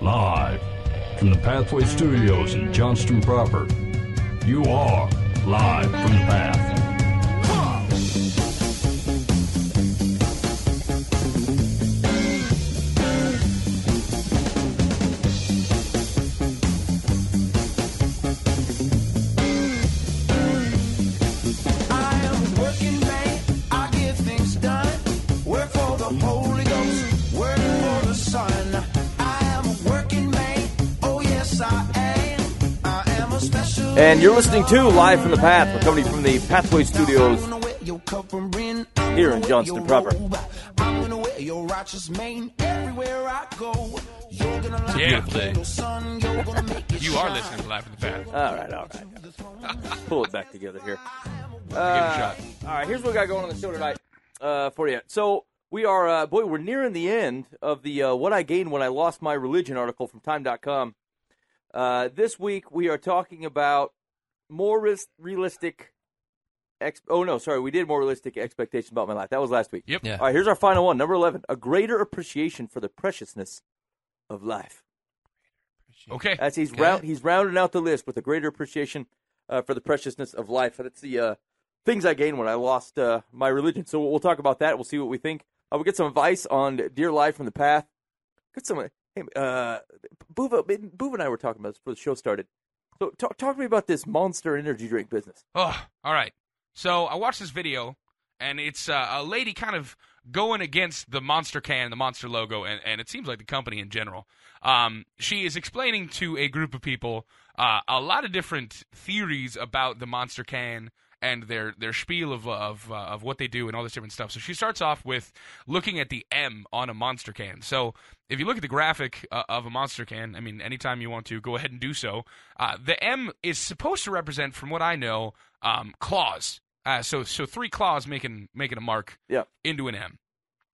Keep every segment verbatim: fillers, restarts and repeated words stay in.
Live from the Pathway Studios in Johnston proper. You are live from the Path. And you're listening to Live from the Path. We're coming from the Pathway Studios here in Johnston proper. It's a beautiful day. You are listening to Live from the Path. All right, all right. Pull it back together here. Give it a Uh, shot. all right, here's what we got going on the show tonight uh, for you. So we are, uh, boy, we're nearing the end of the uh, What I Gained When I Lost My Religion article from Time dot com. Uh, this week, we are talking about more ris- realistic... Ex- oh, no, sorry. We did more realistic expectations about my life. That was last week. Yep. Yeah. All right, here's our final one. Number eleven. A greater appreciation for the preciousness of life. Okay. As he's, Okay. round, he's rounding out the list with a greater appreciation uh, for the preciousness of life. That's the uh, things I gained when I lost uh, my religion. So we'll talk about that. We'll see what we think. Uh, we'll get some advice on Dear Life from the Path. Get some... Hey, uh, Boova, Boova and I were talking about this before the show started. So talk, talk to me about this Monster energy drink business. Oh, all right. So I watched this video, and it's uh, a lady kind of going against the Monster can, the Monster logo, and, and it seems like the company in general. Um, she is explaining to a group of people uh, a lot of different theories about the Monster can and their their spiel of of uh, of what they do and all this different stuff. So she starts off with looking at the M on a Monster can. So if you look at the graphic uh, of a Monster can, I mean, anytime you want to, go ahead and do so. Uh, the M is supposed to represent, from what I know, um, claws. Uh, so so three claws making making a mark Yeah. into an M.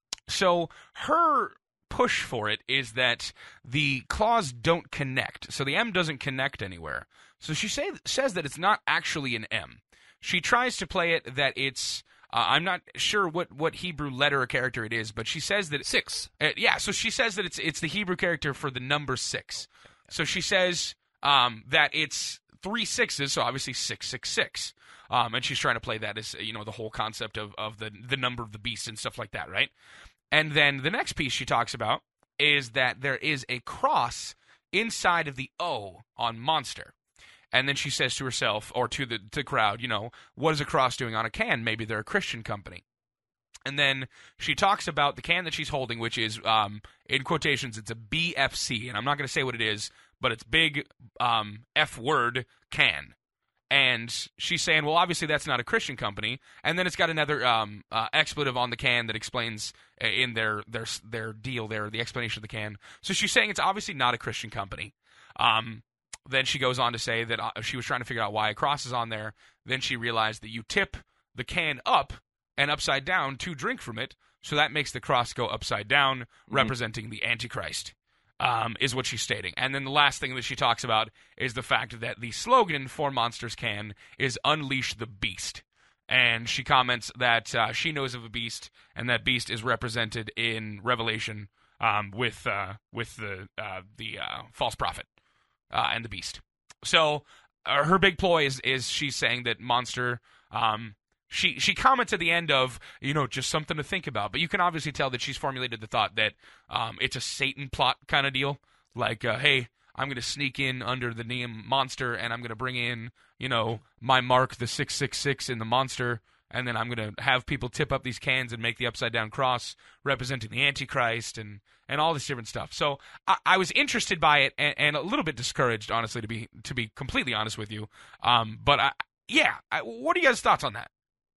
So her push for it is that the claws don't connect. So the M doesn't connect anywhere. So she say, says that it's not actually an M. She tries to play it that it's, uh, I'm not sure what, what Hebrew letter or character it is, but she says that... Six. Uh, yeah, so she says that it's it's the Hebrew character for the number six. So she says um, that it's three sixes, so obviously six six six. Um, and she's trying to play that as, you know, the whole concept of, of the, the number of the beast and stuff like that, right? And then the next piece she talks about is that there is a cross inside of the O on Monster. And then she says to herself, or to the, to the crowd, you know, what is a cross doing on a can? Maybe they're a Christian company. And then she talks about the can that she's holding, which is, um, in quotations, it's a B F C. And I'm not going to say what it is, but it's big um, F word can. And she's saying, well, obviously that's not a Christian company. And then it's got another um, uh, expletive on the can that explains uh, in their, their their deal there, the explanation of the can. So she's saying it's obviously not a Christian company. Um, then she goes on to say that uh, she was trying to figure out why a cross is on there. Then she realized that you tip the can up and upside down to drink from it. So that makes the cross go upside down, mm-hmm. representing the Antichrist. Um, is what she's stating. And then the last thing that she talks about is the fact that the slogan for Monster's Can is Unleash the Beast. And she comments that uh, she knows of a beast, and that beast is represented in Revelation um, with uh, with the uh, the uh, false prophet uh, and the beast. So uh, her big ploy is, is she's saying that Monster... Um, She she comments at the end of, you know, just something to think about. But you can obviously tell that she's formulated the thought that um, it's a Satan plot kind of deal. Like, uh, hey, I'm going to sneak in under the name Monster, and I'm going to bring in, you know, my mark, the six six six in the Monster, and then I'm going to have people tip up these cans and make the upside-down cross representing the Antichrist and, and all this different stuff. So I, I was interested by it and, and a little bit discouraged, honestly, to be to be completely honest with you. Um, but, I, yeah, I, what are you guys' thoughts on that?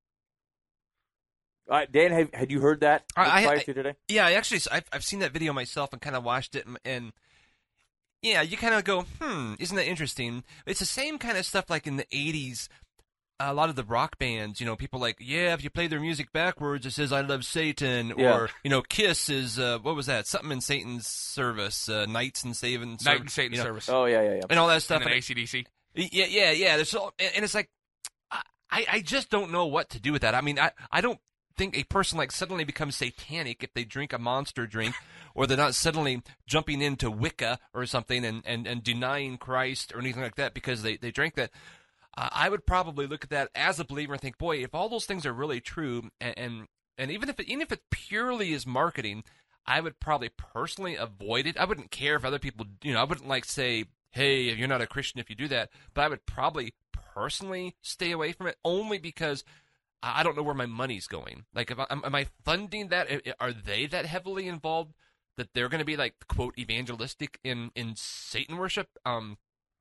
All right, Dan, have, had you heard that I, prior I, to today? Yeah, I actually, I've, I've seen that video myself and kind of watched it, and, and yeah, you kind of go, hmm, isn't that interesting? It's the same kind of stuff like in the eighties. A lot of the rock bands, you know, people like, yeah, if you play their music backwards, it says "I love Satan," Yeah. or you know, Kiss is uh, what was that? Something in Satan's service, uh, Knights in Saving, Night in Satan's you know, service. Oh, yeah, yeah, yeah. and all that stuff. And then And A C D C. Yeah, yeah, yeah. There's all, and it's like, I, I just don't know what to do with that. I mean, I, I don't think a person like suddenly becomes satanic if they drink a monster drink, or they're not suddenly jumping into Wicca or something and, and, and denying Christ or anything like that because they, they drank that. Uh, I would probably look at that as a believer and think, boy, if all those things are really true, and and, and even if it, even if it purely is marketing, I would probably personally avoid it. I wouldn't care if other people, you know, I wouldn't like say, hey, you're not a Christian if you do that, but I would probably personally stay away from it only because I don't know where my money's going. Like, if I, am I funding that? Are they that heavily involved that they're going to be like, quote, evangelistic in, in Satan worship? Um,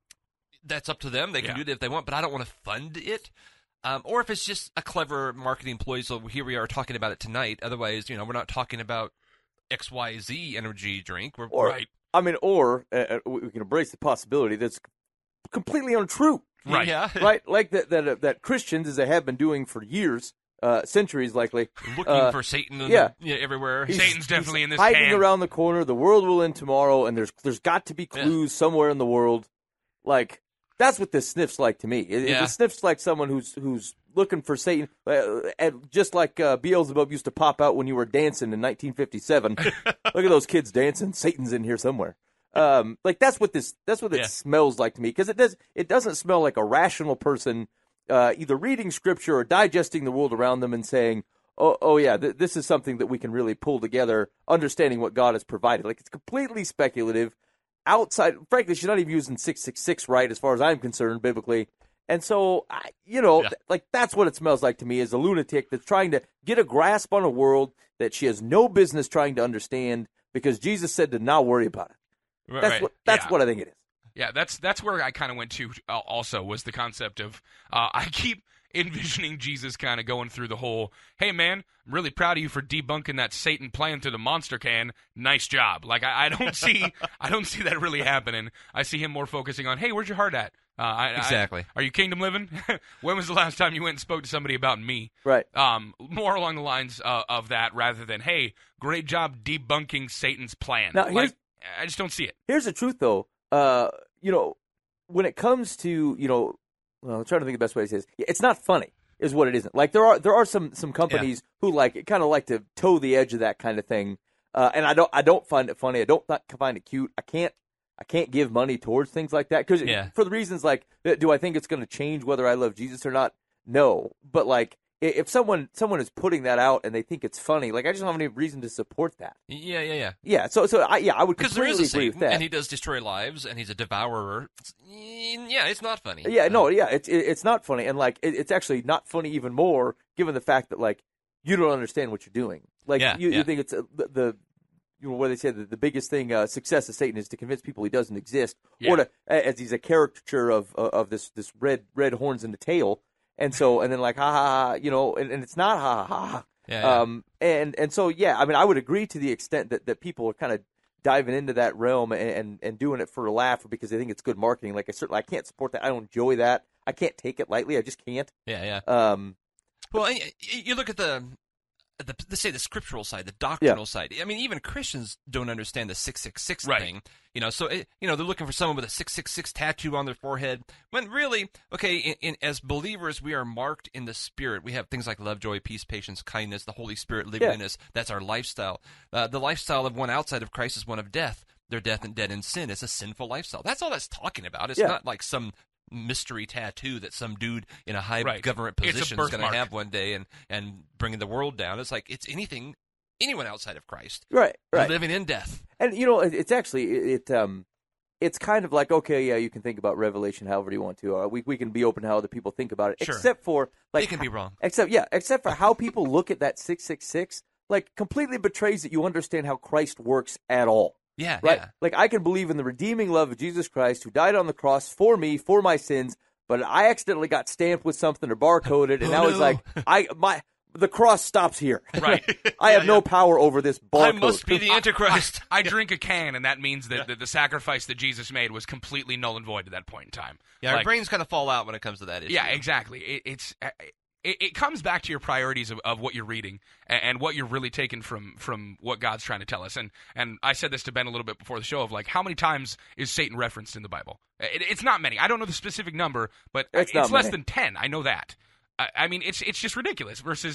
that's up to them. They can Yeah. do it if they want, but I don't want to fund it. Um, or if it's just a clever marketing ploy, so here we are talking about it tonight. Otherwise, you know, we're not talking about X Y Z energy drink. We're, Or, right. I mean, or uh, we can embrace the possibility that's completely untrue. Right. Yeah. Right, like that that uh, that Christians, as they have been doing for years, uh, centuries likely, Looking uh, for Satan in yeah. the, yeah, everywhere. he's- Satan's definitely he's in this hiding can. around the corner. The world will end tomorrow, and there's there's got to be Yeah. clues somewhere in the world. Like that's what this sniffs like to me. It, Yeah. it sniffs like someone who's who's looking for Satan, uh, and just like uh, Beelzebub used to pop out when you were dancing in nineteen fifty-seven. Look at those kids dancing. Satan's in here somewhere. Um, like that's what this that's what it Yeah. smells like to me, because it does it doesn't smell like a rational person uh, either reading scripture or digesting the world around them and saying, oh oh yeah, th- this is something that we can really pull together, understanding what God has provided. Like it's completely speculative, outside. Frankly, she's not even using six six six right as far as I'm concerned biblically. And so, I, you know, Yeah. th- like that's what it smells like to me, is a lunatic that's trying to get a grasp on a world that she has no business trying to understand, because Jesus said to not worry about it. Right, That's right. what that's Yeah. what I think it is. Yeah, that's that's where I kind of went to. Uh, also, was the concept of uh, I keep envisioning Jesus kind of going through the whole, "Hey man, I'm really proud of you for debunking that Satan plan through the monster can. Nice job." Like I, I don't see I don't see that really happening. I see him more focusing on, "Hey, where's your heart at? Uh, I, Exactly. I, are you kingdom living? When was the last time you went and spoke to somebody about me?" Right. Um, more along the lines uh, of that, rather than, "Hey, great job debunking Satan's plan." Now, here's- like, I just don't see it. Here's the truth, though. Uh, you know, when it comes to, you know, well, I'm trying to think of the best way to say this. It's not funny, is what it isn't. Like there are there are some some companies who like kind of like to toe the edge of that kind of thing, uh, and I don't I don't find it funny. I don't th- find it cute. I can't I can't give money towards things like that, because Yeah. for the reasons like, do I think it's going to change whether I love Jesus or not? No, but like i- if someone someone is putting that out and they think it's funny, like I just don't have any reason to support that. Yeah, yeah, yeah. Yeah, so so I yeah I would Because there completely is a agree Satan, with that. and he does destroy lives, and he's a devourer. It's- yeah, it's not funny. Yeah, no, Uh, yeah, it's it, it's not funny, and like it, it's actually not funny even more, given the fact that like you don't understand what you're doing. Like Yeah, you, yeah. you think it's uh, the, the you know what they say the, the biggest thing uh, success of Satan is to convince people he doesn't exist, Yeah. or to as he's a caricature of uh, of this this red red horns in the tail, and so and then like ha ha, ha you know, and, and it's not ha ha ha. Yeah, yeah. Um, and and so yeah, I mean, I would agree to the extent that, that people are kind of diving into that realm and, and, and doing it for a laugh or because they think it's good marketing. Like I certainly I can't support that. I don't enjoy that. I can't take it lightly. I just can't. yeah, yeah. Um, Well, and y- you look at the, the let's say the scriptural side, the doctrinal side. I mean, even Christians don't understand the six six six Right. thing. You know, so it, you know they're looking for someone with a six six six tattoo on their forehead. When really, okay, in, in, as believers, we are marked in the Spirit. We have things like love, joy, peace, patience, kindness, the Holy Spirit living Yeah. in us. That's our lifestyle. Uh, the lifestyle of one outside of Christ is one of death. They're death and dead in sin. It's a sinful lifestyle. That's all that's talking about. It's Yeah. not like some mystery tattoo that some dude in a high Right. government It's a position is going birthmark. to have one day and, and bringing the world down. It's like it's anything, anyone outside of Christ, right, right. living in death. And you know, it, it's actually it, it um, it's kind of like okay, yeah, you can think about Revelation however you want to. Uh, we we can be open to how other people think about it, Sure. except for like They can be wrong. Except yeah, except for how people look at that six six six, like completely betrays that you understand how Christ works at all. Yeah, Right? yeah. Like I can believe in the redeeming love of Jesus Christ, who died on the cross for me, for my sins, but I accidentally got stamped with something or barcoded, and Oh, now it's no. like I my the cross stops here. Right. I have Yeah, no yeah. power over this barcode. I must be the Antichrist. I drink a can, and that means that the, the sacrifice that Jesus made was completely null and void at that point in time. Yeah, our Like, brains kind of fall out when it comes to that issue. yeah, exactly. It, it's it, it comes back to your priorities of, of what you're reading and, and what you're really taking from from what God's trying to tell us. And and I said this to Ben a little bit before the show of like, how many times is Satan referenced in the Bible? It, it's not many. I don't know the specific number, but It's it's, not less many. than ten. I know that. I, I mean, it's it's just ridiculous. Versus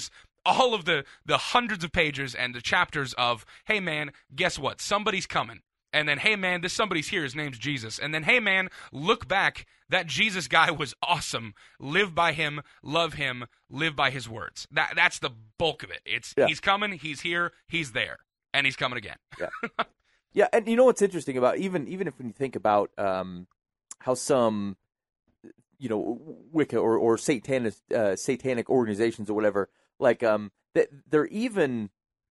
all of the the hundreds of pages and the chapters of, hey man, guess what? Somebody's coming. And then, hey man, this somebody's here. His name's Jesus. And then, hey man, look back. That Jesus guy was awesome. Live by him, love him, live by his words. That that's the bulk of it. It's Yeah. he's coming, he's here, he's there, and he's coming again. Yeah. Yeah, and you know what's interesting about even even if when you think about um, how some you know Wicca or or satanic uh, satanic organizations or whatever, like um, that they're even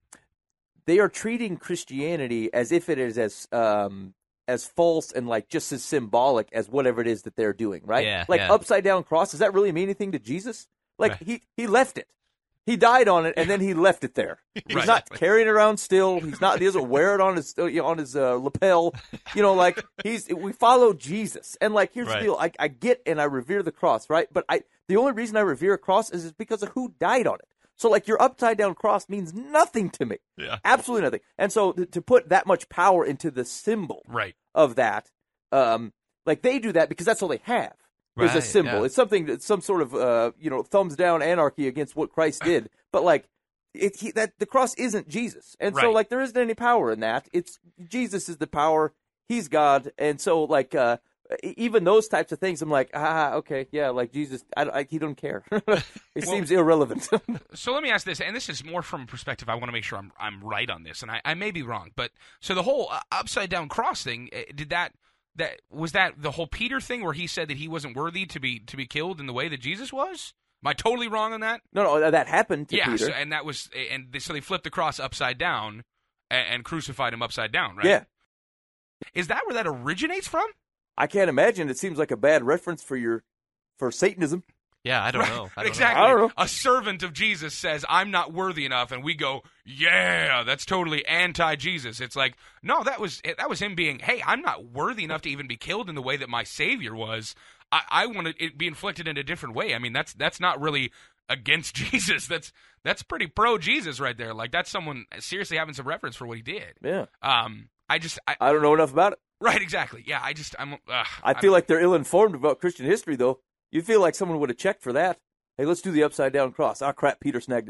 they are treating Christianity as if it is as um, as false and like just as symbolic as whatever it is that they're doing, right? Yeah, like yeah. upside down cross, does that really mean anything to Jesus? Like Right. he he left it. He died on it, and then he left it there. He's Right. not carrying it around still. He's not. He doesn't wear it on his uh, you know, on his uh, lapel. You know, like he's. We follow Jesus, and like here's Right. the deal. I, I get and I revere the cross, right? But I the only reason I revere a cross is, is because of who died on it. So like your upside down cross means nothing to me. Yeah. Absolutely nothing. And so th- to put that much power into the symbol Right. of that, um, like they do that because that's all they have. Is a Right, symbol. yeah. It's something that some sort of uh, you know thumbs down anarchy against what Christ did. But like it, he, that the cross isn't Jesus, and so Right. like there isn't any power in that. It's Jesus is the power. He's God, and so like uh, e- even those types of things, I'm like ah okay yeah like Jesus, I, I, he don't care. It seems irrelevant. So let me ask this, and this is more from a perspective. I want to make sure I'm I'm right on this, and I, I may be wrong, but so the whole uh, upside down cross thing, uh, did that that was that the whole Peter thing where he said that he wasn't worthy to be to be killed in the way that Jesus was? Am I totally wrong on that? no, no, that happened to Yeah, Peter. so, and that was and they, so they flipped the cross upside down and, and crucified him upside down, right? Yeah, Is that where that originates from? I can't imagine. It seems like a bad reference for your for Satanism. Yeah, I don't Right, know. I don't exactly. I don't know. A servant of Jesus says, "I'm not worthy enough," and we go, "Yeah, that's totally anti-Jesus." It's like, no, that was that was him being, "Hey, I'm not worthy enough to even be killed in the way that my Savior was. I, I want to it be inflicted in a different way." I mean, that's that's not really against Jesus. That's that's pretty pro Jesus right there. Like that's someone seriously having some reference for what he did. Yeah, Um, I just, I, I don't know enough about it. right, exactly. Yeah, I just, I'm. Uh, I feel like they're ill-informed about Christian history, though. You feel like someone would have checked for that. Hey, let's do the upside-down cross. Ah, crap, Peter snagged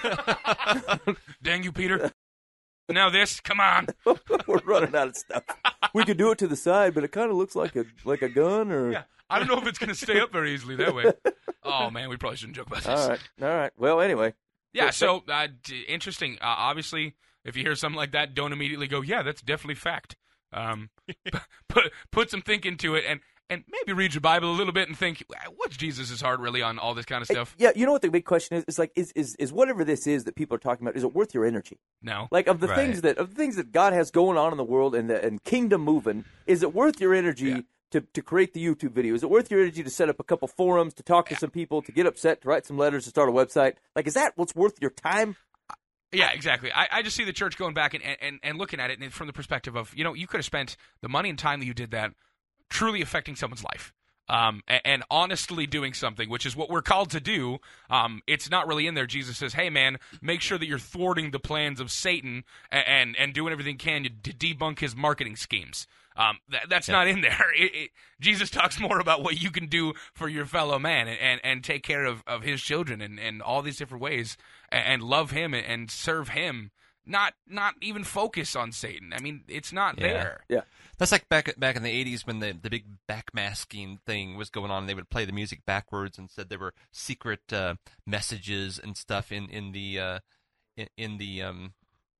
it. dang you, Peter. Now this, come on. We're running out of stuff. We could do it to the side, but it kind of looks like a like a gun or... Yeah, I don't know if it's going to stay up very easily that way. Oh man, we probably shouldn't joke about this. All right, all right. Well, anyway. Yeah, so uh, d- interesting. Uh, obviously, if you hear something like that, don't immediately go, "Yeah, that's definitely fact." Um, put put some think into it, and and maybe read your Bible a little bit and think, what's Jesus' heart really on all this kind of stuff? Yeah, you know what the big question is? It's like, is, is is whatever this is that people are talking about, is it worth your energy? No. Like of the Right. things that of the things that God has going on in the world and the and kingdom moving, is it worth your energy Yeah. to, to create the YouTube video? Is it worth your energy to set up a couple forums, to talk to some people, to get upset, to write some letters, to start a website? Like, is that what's worth your time? Yeah, exactly. I, I just see the church going back and, and, and looking at it and from the perspective of, you know, you could have spent the money and time that you did that truly affecting someone's life. Um, and, and honestly doing something, which is what we're called to do. Um, it's not really in there. Jesus says, "Hey, man, make sure that you're thwarting the plans of Satan and and, and doing everything you can to debunk his marketing schemes." Um, that, that's not in there. It, it, Jesus talks more about what you can do for your fellow man and, and, and take care of, of his children and, and all these different ways and, and love him and, and serve him. Not not even focus on Satan. I mean, it's not Yeah. there. Yeah. That's like back back in the eighties when the the big backmasking thing was going on. They would play the music backwards and said there were secret uh, messages and stuff in in the uh, in, in the um,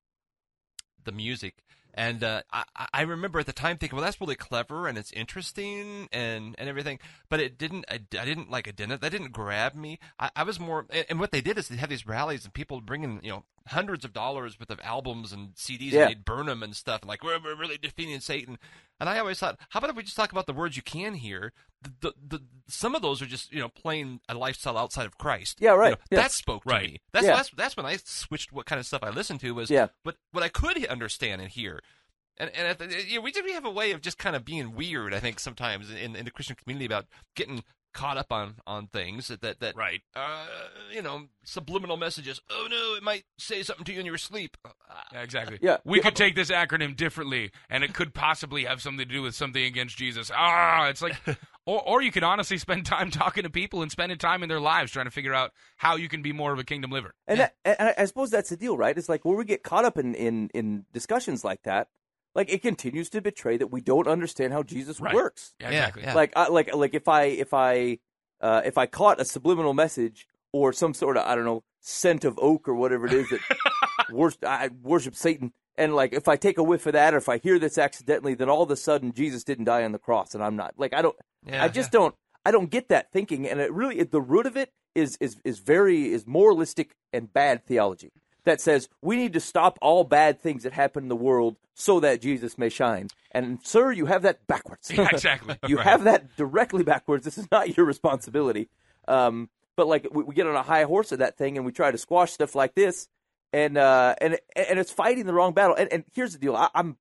the music. And uh, I, I remember at the time thinking, well, that's really clever and it's interesting and, and everything. But it didn't. I, I didn't like it. Didn't that didn't grab me? I, I was more. And, and what they did is they had these rallies and people bringing you know hundreds of dollars worth of albums and C Ds Yeah. and they'd burn them and stuff. And like we're, we're really defeating Satan. And I always thought, how about if we just talk about the words you can hear? The, the, the some of those are just you know plain a lifestyle outside of Christ. Yeah, right. You know, Yeah. That spoke to Right. me. That's, Yeah. that's that's when I switched what kind of stuff I listened to was Yeah. what what I could understand and hear. And and at the, you know, we just we have a way of just kind of being weird. I think sometimes in in the Christian community about getting caught up on on things that that, that Right. uh, you know subliminal messages. Oh no, it might say something to you in your sleep. Uh, Yeah, exactly. Yeah. We Yeah. could take this acronym differently, and it could possibly have something to do with something against Jesus. Ah, it's like Or, or you could honestly spend time talking to people and spending time in their lives trying to figure out how you can be more of a kingdom liver. And, yeah. that, and I suppose that's the deal, right? It's like where we get caught up in, in, in discussions like that, like it continues to betray that we don't understand how Jesus right. works. Yeah, exactly. Yeah, yeah. Like, I, like, like if I if I uh, if I caught a subliminal message or some sort of I don't know scent of oak or whatever it is that worship, I worship Satan, and like if I take a whiff of that or if I hear this accidentally, then all of a sudden Jesus didn't die on the cross, and I'm not. Like I don't. Yeah, I just yeah. don't. I don't get that thinking, and it really it, the root of it is is is very is moralistic and bad theology that says we need to stop all bad things that happen in the world so that Jesus may shine. And sir, you have that backwards. Yeah, exactly. You Right. have that directly backwards. This is not your responsibility. Um, but like we, we get on a high horse of that thing, and we try to squash stuff like this, and uh, and and it's fighting the wrong battle. And, and here's the deal: I, I'm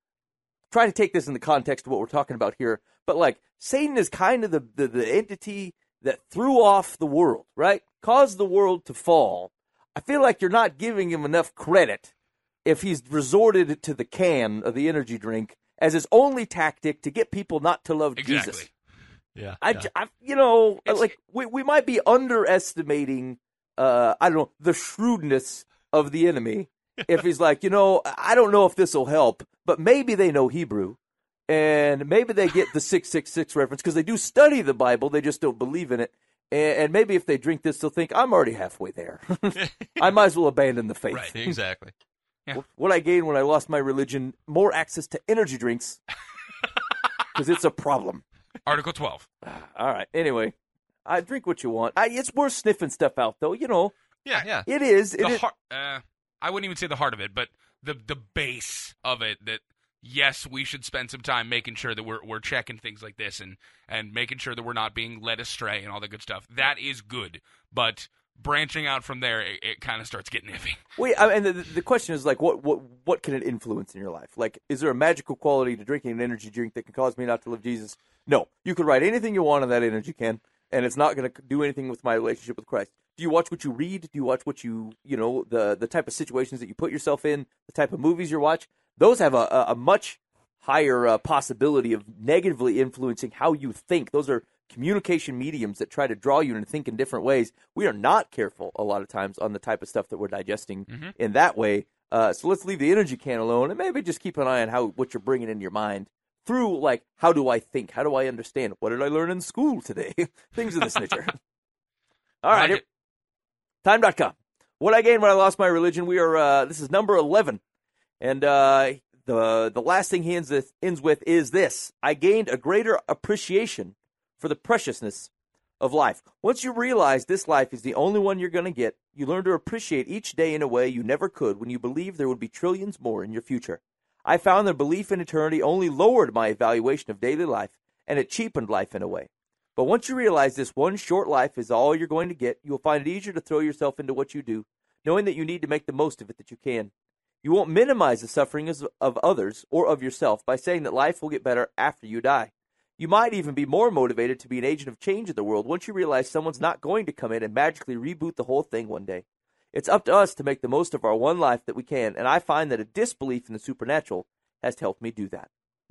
trying to take this in the context of what we're talking about here. But like Satan is kind of the, the the entity that threw off the world, right? Caused the world to fall. I feel like you're not giving him enough credit if he's resorted to the can of the energy drink as his only tactic to get people not to love Exactly. Jesus. Yeah. I, yeah. I you know, It's- like we, we might be underestimating, uh, I don't know, the shrewdness of the enemy. If he's like, you know, I don't know if this will help, but maybe they know Hebrew, and maybe they get the six six six reference because they do study the Bible, they just don't believe in it. And, and maybe if they drink this, they'll think, I'm already halfway there. I might as well abandon the faith. Right. Exactly. Yeah. What I gained when I lost my religion, more access to energy drinks, because it's a problem. Article twelve. All right. Anyway, I drink what you want. I, it's worth sniffing stuff out, though. You know, Yeah, Yeah. it is. It the is. heart. Uh, I wouldn't even say the heart of it, but the the base of it. That yes, we should spend some time making sure that we're we're checking things like this and and making sure that we're not being led astray and all that good stuff. That is good, but branching out from there, it, it kind of starts getting iffy. Wait, I, and the, the question is like, what, what, what can it influence in your life? Like, is there a magical quality to drinking an energy drink that can cause me not to love Jesus? No, you could write anything you want on that energy can, and it's not going to do anything with my relationship with Christ. Do you watch what you read? Do you watch what you, you know, the the type of situations that you put yourself in, the type of movies you watch? Those have a, a, a much higher uh, possibility of negatively influencing how you think. Those are communication mediums that try to draw you into think in different ways. We are not careful a lot of times on the type of stuff that we're digesting Mm-hmm. in that way. Uh, so let's leave the energy can alone and maybe just keep an eye on how what you're bringing into your mind through, like, how do I think? How do I understand? What did I learn in school today? Things of this nature. All right. Like here- it. Time dot com. What I gained when I lost my religion. We are, uh, this is number eleven. And uh, the the last thing he ends with, ends with is this. I gained a greater appreciation for the preciousness of life. Once you realize this life is the only one you're going to get, you learn to appreciate each day in a way you never could when you believe there would be trillions more in your future. I found that belief in eternity only lowered my evaluation of daily life, and it cheapened life in a way. But once you realize this one short life is all you're going to get, you'll find it easier to throw yourself into what you do, knowing that you need to make the most of it that you can. You won't minimize the suffering of others or of yourself by saying that life will get better after you die. You might even be more motivated to be an agent of change in the world once you realize someone's not going to come in and magically reboot the whole thing one day. It's up to us to make the most of our one life that we can, and I find that a disbelief in the supernatural has helped me do that.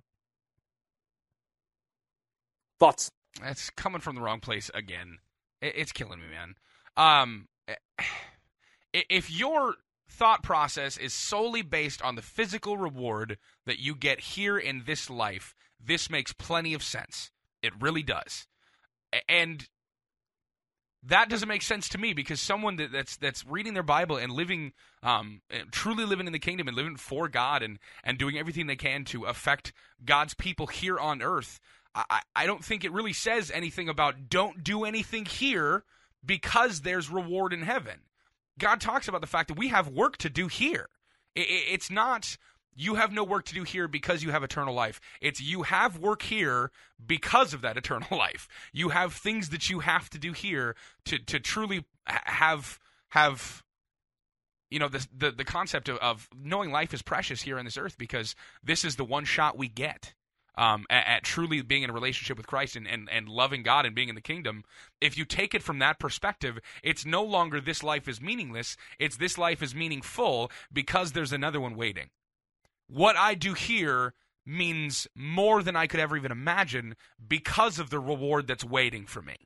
Thoughts? That's coming from the wrong place again. It, it's killing me, man. Um, if your thought process is solely based on the physical reward that you get here in this life, this makes plenty of sense. It really does. And that doesn't make sense to me because someone that, that's that's reading their Bible and living, um, truly living in the kingdom and living for God and, and doing everything they can to affect God's people here on earth, I, I don't think it really says anything about don't do anything here because there's reward in heaven. God talks about the fact that we have work to do here. It, it, it's not you have no work to do here because you have eternal life. It's you have work here because of that eternal life. You have things that you have to do here to to truly have have you know the the, the concept of, of knowing life is precious here on this earth because this is the one shot we get. Um, at, at truly being in a relationship with Christ and, and, and loving God and being in the kingdom, if you take it from that perspective, it's no longer this life is meaningless, it's this life is meaningful because there's another one waiting. What I do here means more than I could ever even imagine because of the reward that's waiting for me.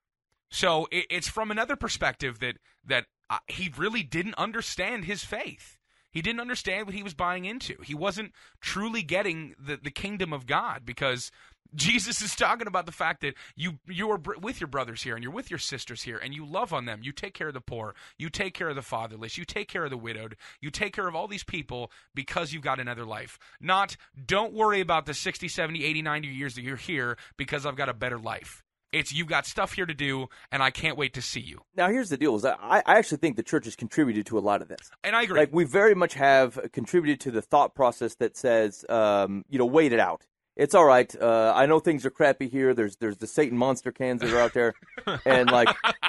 So it, it's from another perspective that that uh, he really didn't understand his faith. He didn't understand what he was buying into. He wasn't truly getting the, the kingdom of God, because Jesus is talking about the fact that you you are br- with your brothers here and you're with your sisters here and you love on them. You take care of the poor. You take care of the fatherless. You take care of the widowed. You take care of all these people because you've got another life. Not, don't worry about the sixty, seventy, eighty, ninety years that you're here because I've got a better life. It's, you've got stuff here to do, and I can't wait to see you. Now, here's the deal: is that I, I actually think the church has contributed to a lot of this, and I agree. Like, we very much have contributed to the thought process that says, um, you know, wait it out. It's all right. Uh, I know things are crappy here. There's there's the Satan monster cans that are out there, and like,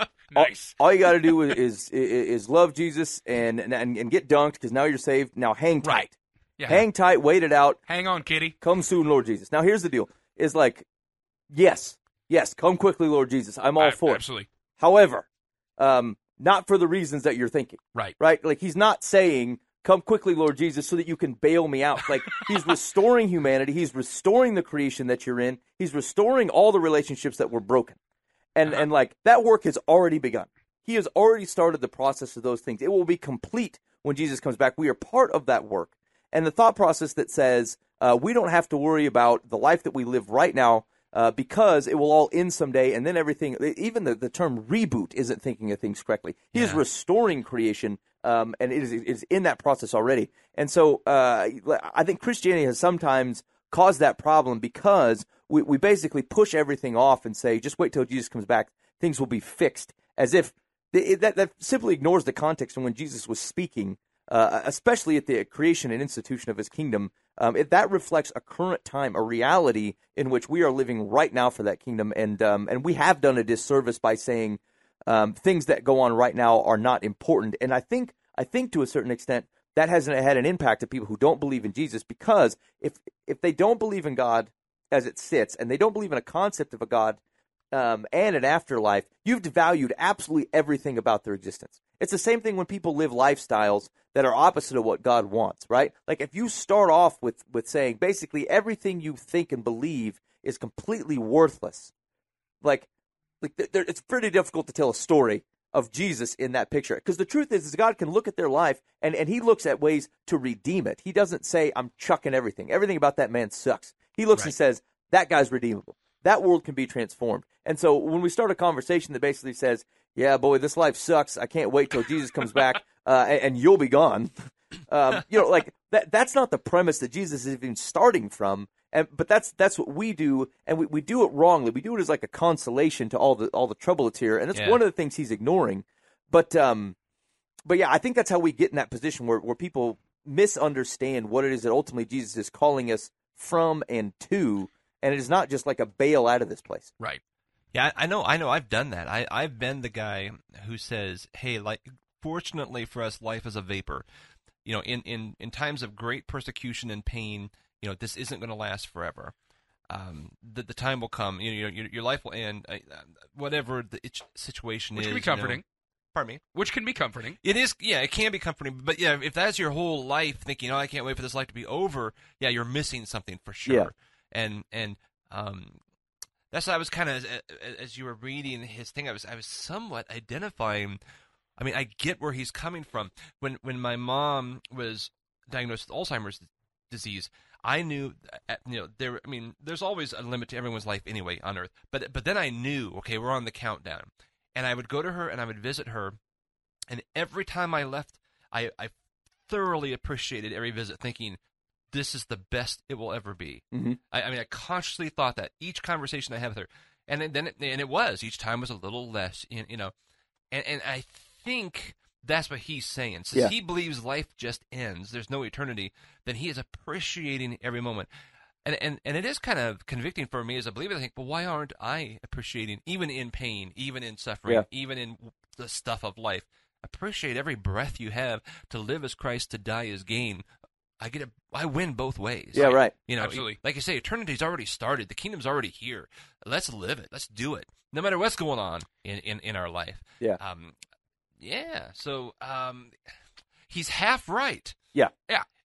nice. all, all you got to do is, is is love Jesus and and, and get dunked, because now you're saved. Now hang tight, right. yeah. hang tight, wait it out. Hang on, kitty. Come soon, Lord Jesus. Now here's the deal: is like, yes. Yes, come quickly, Lord Jesus. I'm all I, for it. Absolutely. However, um, not for the reasons that you're thinking. Right. Right? Like, he's not saying, come quickly, Lord Jesus, so that you can bail me out. Like, he's restoring humanity. He's restoring the creation that you're in. He's restoring all the relationships that were broken. And, Uh-huh. and like, that work has already begun. He has already started the process of those things. It will be complete when Jesus comes back. We are part of that work. And the thought process that says uh, we don't have to worry about the life that we live right now, Uh, because it will all end someday, and then everything, even the, the term reboot isn't thinking of things correctly. He Yeah. is restoring creation, um, and it is, it is in that process already. And so uh, I think Christianity has sometimes caused that problem, because we, we basically push everything off and say, just wait till Jesus comes back, things will be fixed, as if it, that, that simply ignores the context from when Jesus was speaking, uh, especially at the creation and institution of his kingdom. Um, it, that reflects a current time, a reality in which we are living right now for that kingdom, and um, and we have done a disservice by saying um, things that go on right now are not important. And I think I think to a certain extent that has had an impact to people who don't believe in Jesus, because if if they don't believe in God as it sits, and they don't believe in a concept of a God um, and an afterlife, you've devalued absolutely everything about their existence. It's the same thing when people live lifestyles that are opposite of what God wants, right? Like, if you start off with, with saying basically everything you think and believe is completely worthless, like, like th- th- it's pretty difficult to tell a story of Jesus in that picture. Because the truth is, is God can look at their life, and, and he looks at ways to redeem it. He doesn't say, I'm chucking everything. Everything about that man sucks. He looks Right. and says, that guy's redeemable. That world can be transformed. And so when we start a conversation that basically says, yeah, boy, this life sucks, I can't wait till Jesus comes back, uh, and, and you'll be gone. Um, you know, like, that that's not the premise that Jesus is even starting from. And but that's that's what we do, and we, we do it wrongly. We do it as like a consolation to all the all the trouble that's here, and that's Yeah. one of the things he's ignoring. But um, but yeah, I think that's how we get in that position where, where people misunderstand what it is that ultimately Jesus is calling us from and to, and it is not just like a bail out of this place. Right. Yeah, I I know. I know. I've done that. I I've been the guy who says, "Hey, like, fortunately for us, life is a vapor. You know, in in in times of great persecution and pain, you know, this isn't going to last forever. Um, the the time will come. You know, your your life will end. Uh, whatever the itch situation Which is. can be you know. comforting. Pardon me. Which can be comforting. It is, yeah, it can be comforting, but yeah, if that's your whole life, thinking, oh, I can't wait for this life to be over, yeah, you're missing something for sure. Yeah. And and um, that's what I was kind of, as you were reading his thing, I was I was somewhat identifying. I mean, I get where he's coming from. When when my mom was diagnosed with Alzheimer's disease, I knew, you know, there. I mean, there's always a limit to everyone's life anyway on Earth. But but then I knew, okay, we're on the countdown. And I would go to her and I would visit her, and every time I left, I, I thoroughly appreciated every visit, thinking, this is the best it will ever be. Mm-hmm. I, I mean, I consciously thought that each conversation I had with her, and then it, and it was each time was a little less, you you know, and and I think that's what he's saying. Since Yeah. he believes life just ends, there's no eternity, then he is appreciating every moment. And, and and it is kind of convicting for me as a believer to think, well, why aren't I appreciating, even in pain, even in suffering, Yeah. even in the stuff of life, appreciate every breath you have. To live as Christ, to die as gain. I get it. I win both ways. Yeah, right. You know, Absolutely. like you say, eternity's already started. The kingdom's already here. Let's live it. Let's do it. No matter what's going on in, in, in our life. Yeah. Um, yeah. So um, he's half right. Yeah. Yeah.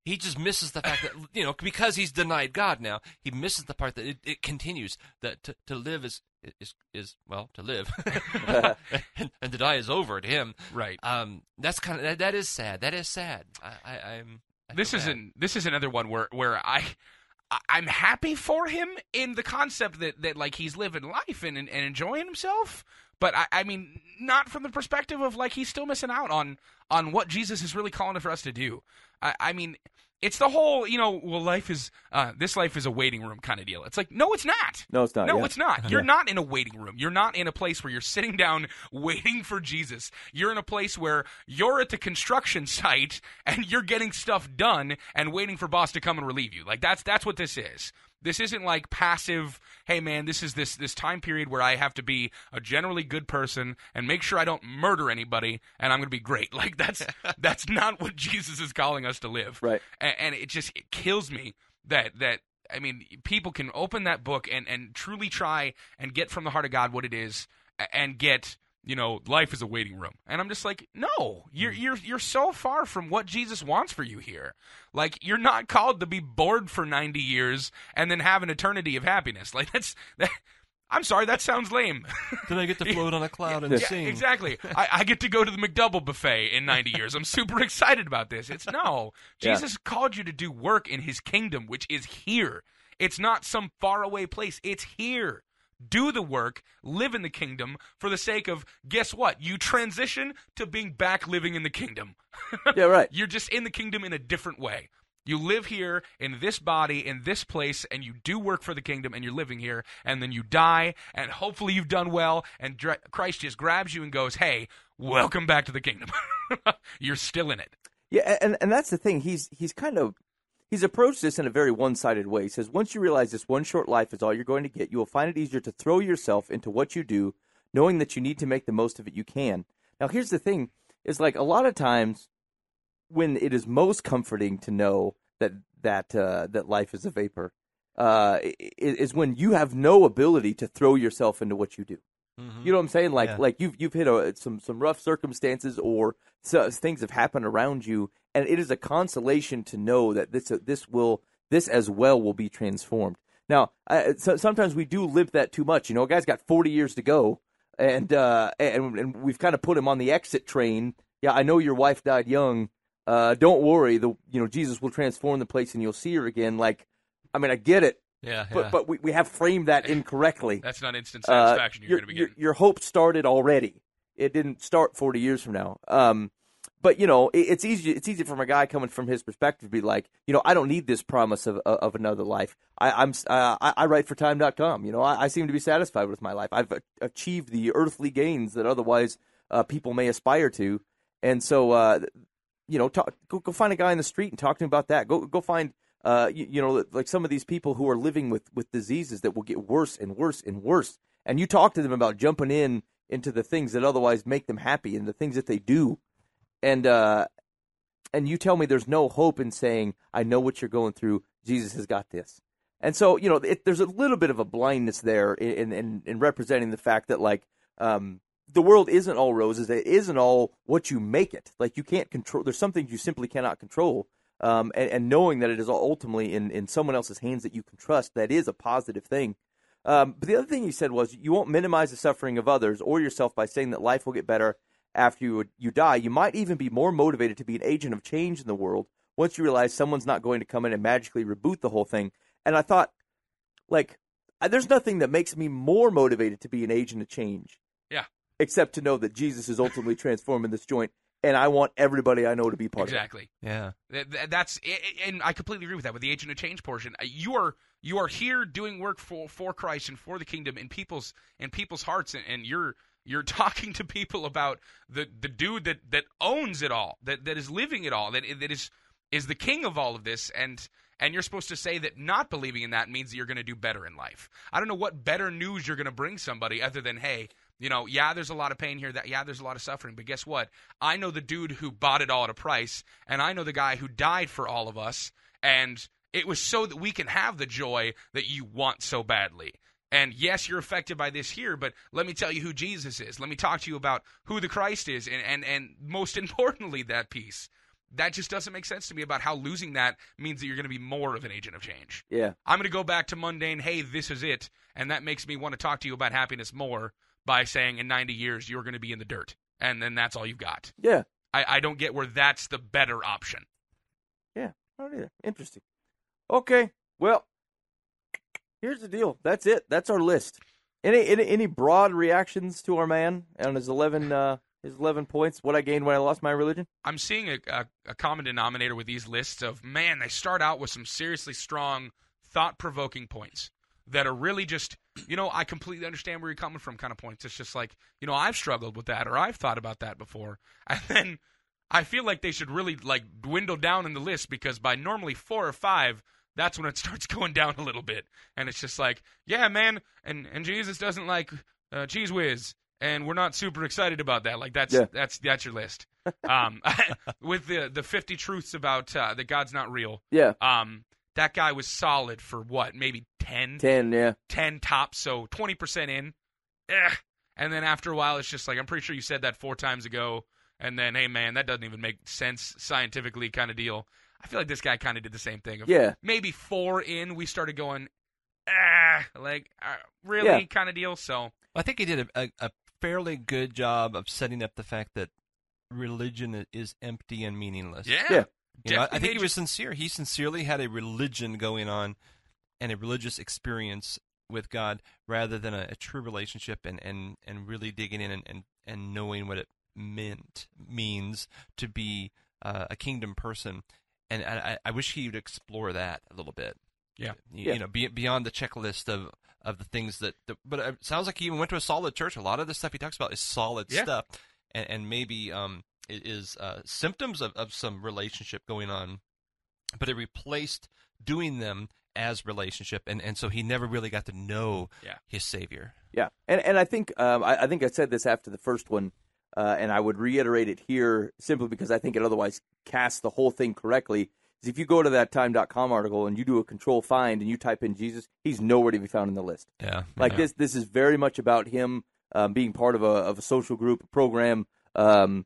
he just misses the fact that, you know, because he's denied God now, he misses the part that it, it continues, that to, to live is, is, is, well, to live, and, and to die is over to him. Right. Um, that's kind of, that, that is sad. That is sad. I, I, I'm, I This feel is bad. an, this is another one where, where I, I- I'm happy for him in the concept that, that like he's living life and, and, and enjoying himself. But I, I mean, not from the perspective of like he's still missing out on on what Jesus is really calling for us to do. I, I mean, it's the whole, you know, well, life is uh, this life is a waiting room kind of deal. It's like, no, it's not. No, it's not, No, yeah. it's not. You're Yeah. not in a waiting room. You're not in a place where you're sitting down waiting for Jesus. You're in a place where you're at the construction site and you're getting stuff done and waiting for boss to come and relieve you. Like that's that's what this is. This isn't like passive, hey man, this is this this time period where I have to be a generally good person and make sure I don't murder anybody and I'm going to be great. Like that's that's not what Jesus is calling us to live. Right. And, and it just it kills me that that I mean, people can open that book and and truly try and get from the heart of God what it is and get, you know, life is a waiting room. And I'm just like, no, you're you're you're so far from what Jesus wants for you here. Like, you're not called to be bored for ninety years and then have an eternity of happiness. Like that's that, I'm sorry, that sounds lame. Then I get to float on a cloud and Yeah, sing. exactly. I, I get to go to the McDouble buffet in ninety years. I'm super excited about this. It's no. Yeah. Jesus called you to do work in his kingdom, which is here. It's not some faraway place. It's here. Do the work, live in the kingdom for the sake of, guess what? You transition to being back living in the kingdom. Yeah, right. You're just in the kingdom in a different way. You live here in this body, in this place, and you do work for the kingdom, and you're living here, and then you die, and hopefully you've done well, and Dr- Christ just grabs you and goes, hey, welcome back to the kingdom. You're still in it. Yeah, and and that's the thing. He's he's kind of he's approached this in a very one-sided way. He says, once you realize this one short life is all you're going to get, you will find it easier to throw yourself into what you do, knowing that you need to make the most of it you can. Now, here's the thing: is like a lot of times when it is most comforting to know that that uh, that life is a vapor, uh, is when you have no ability to throw yourself into what you do. Mm-hmm. You know what I'm saying? Like, Yeah. like you've you've hit a, some some rough circumstances, or so, things have happened around you, and it is a consolation to know that this uh, this will this as well will be transformed. Now, I, so, sometimes we do live that too much. You know, a guy's got forty years to go, and uh, and and we've kind of put him on the exit train. Yeah, I know your wife died young. Uh, don't worry, the you know Jesus will transform the place, and you'll see her again. Like, I mean, I get it. Yeah, But yeah. but we, we have framed that incorrectly. That's not instant Uh, satisfaction you're your, going to be your, getting. your hope started already. It didn't start forty years from now. Um, but you know, it, it's easy. It's easy from a guy coming from his perspective to be like, you know, I don't need this promise of of another life. I, I'm uh, I, I write for time dot com. You know, I, I seem to be satisfied with my life. I've uh, achieved the earthly gains that otherwise uh, people may aspire to, and so uh, you know, talk, go go find a guy in the street and talk to him about that. Go go find. Uh, you, you know, like some of these people who are living with, with diseases that will get worse and worse and worse. And you talk to them about jumping in into the things that otherwise make them happy and the things that they do. And uh, and you tell me there's no hope in saying, I know what you're going through. Jesus has got this. And so, you know, it, there's a little bit of a blindness there in, in, in representing the fact that, like, um, the world isn't all roses. It isn't all what you make it. Like, you can't control. There's some things you simply cannot control. Um, and, and knowing that it is ultimately in, in someone else's hands that you can trust, that is a positive thing. Um, but the other thing you said was you won't minimize the suffering of others or yourself by saying that life will get better after you, you die. You might even be more motivated to be an agent of change in the world once you realize someone's not going to come in and magically reboot the whole thing. And I thought, like, there's nothing that makes me more motivated to be an agent of change. Yeah. Except to know that Jesus is ultimately transforming this joint. And I want everybody I know to be part Exactly. Yeah. That- that- That's and I completely agree with that with the agent of change portion. You are you are here doing work for, for Christ and for the kingdom in people's in people's hearts, and, and you're you're talking to people about the, the dude that, that owns it all, that, that is living it all, that that is is the king of all of this, and and you're supposed to say that not believing in that means that you're going to do better in life. I don't know what better news you're going to bring somebody other than, hey, you know, yeah, there's a lot of pain here. That yeah, there's a lot of suffering. But guess what? I know the dude who bought it all at a price, and I know the guy who died for all of us, and it was so that we can have the joy that you want so badly. And yes, you're affected by this here, but let me tell you who Jesus is. Let me talk to you about who the Christ is, and and, and most importantly, that piece. that just doesn't make sense to me about how losing that means that you're going to be more of an agent of change. Yeah. I'm going to go back to mundane, hey, this is it, and that makes me want to talk to you about happiness more by saying in ninety years you're going to be in the dirt, and then that's all you've got. Yeah. I, I don't get where that's the better option. Yeah, I don't either. Interesting. Okay, well, here's the deal. That's it. That's our list. Any any, any broad reactions to our man on his eleven uh, his eleven points? What I gained when I lost my religion? I'm seeing a, a, a common denominator with these lists of, man, they start out with some seriously strong, thought-provoking points that are really just, you know, I completely understand where you're coming from kind of points. It's just like, you know, I've struggled with that, or I've thought about that before. And then I feel like they should really, like, dwindle down in the list, because by normally four or five, that's when it starts going down a little bit. And it's just like, yeah, man, and, and Jesus doesn't like uh, Cheese Whiz, and we're not super excited about that. Like, that's Yeah. that's that's your list. Um, with the, the fifty truths about uh, that God's not real. Yeah, Um, that guy was solid for what, maybe ten? ten. Yeah, ten tops, so twenty percent in. Eh. And then after a while, it's just like, I'm pretty sure you said that four times ago, and then, hey, man, that doesn't even make sense scientifically kind of deal. I feel like this guy kind of did the same thing. Yeah. Maybe four in, we started going, ah, like, uh, really Yeah. kind of deal, so. I think he did a, a, a fairly good job of setting up the fact that religion is empty and meaningless. Yeah. Yeah. You know, I, I Definitely think he made was sincere. He sincerely had a religion going on and a religious experience with God rather than a, a true relationship and, and, and really digging in and, and, and knowing what it meant means to be uh, a kingdom person. And I, I wish he would explore that a little bit. Yeah. You, Yeah. you know, be, beyond the checklist of, of the things that, that. But it sounds like he even went to a solid church. A lot of the stuff he talks about is solid Yeah. stuff, and, and maybe um, it is uh, symptoms of, of some relationship going on, but it replaced doing them as relationship, and, and so he never really got to know Yeah. his Savior. yeah. And and I think um, I, I think I said this after the first one, uh, and I would reiterate it here simply because I think it otherwise casts the whole thing correctly. Is if you go to that time dot com article and you do a control find and you type in Jesus, he's nowhere to be found in the list. Yeah, Like yeah. this, this is very much about him um, being part of a of a social group, a program um,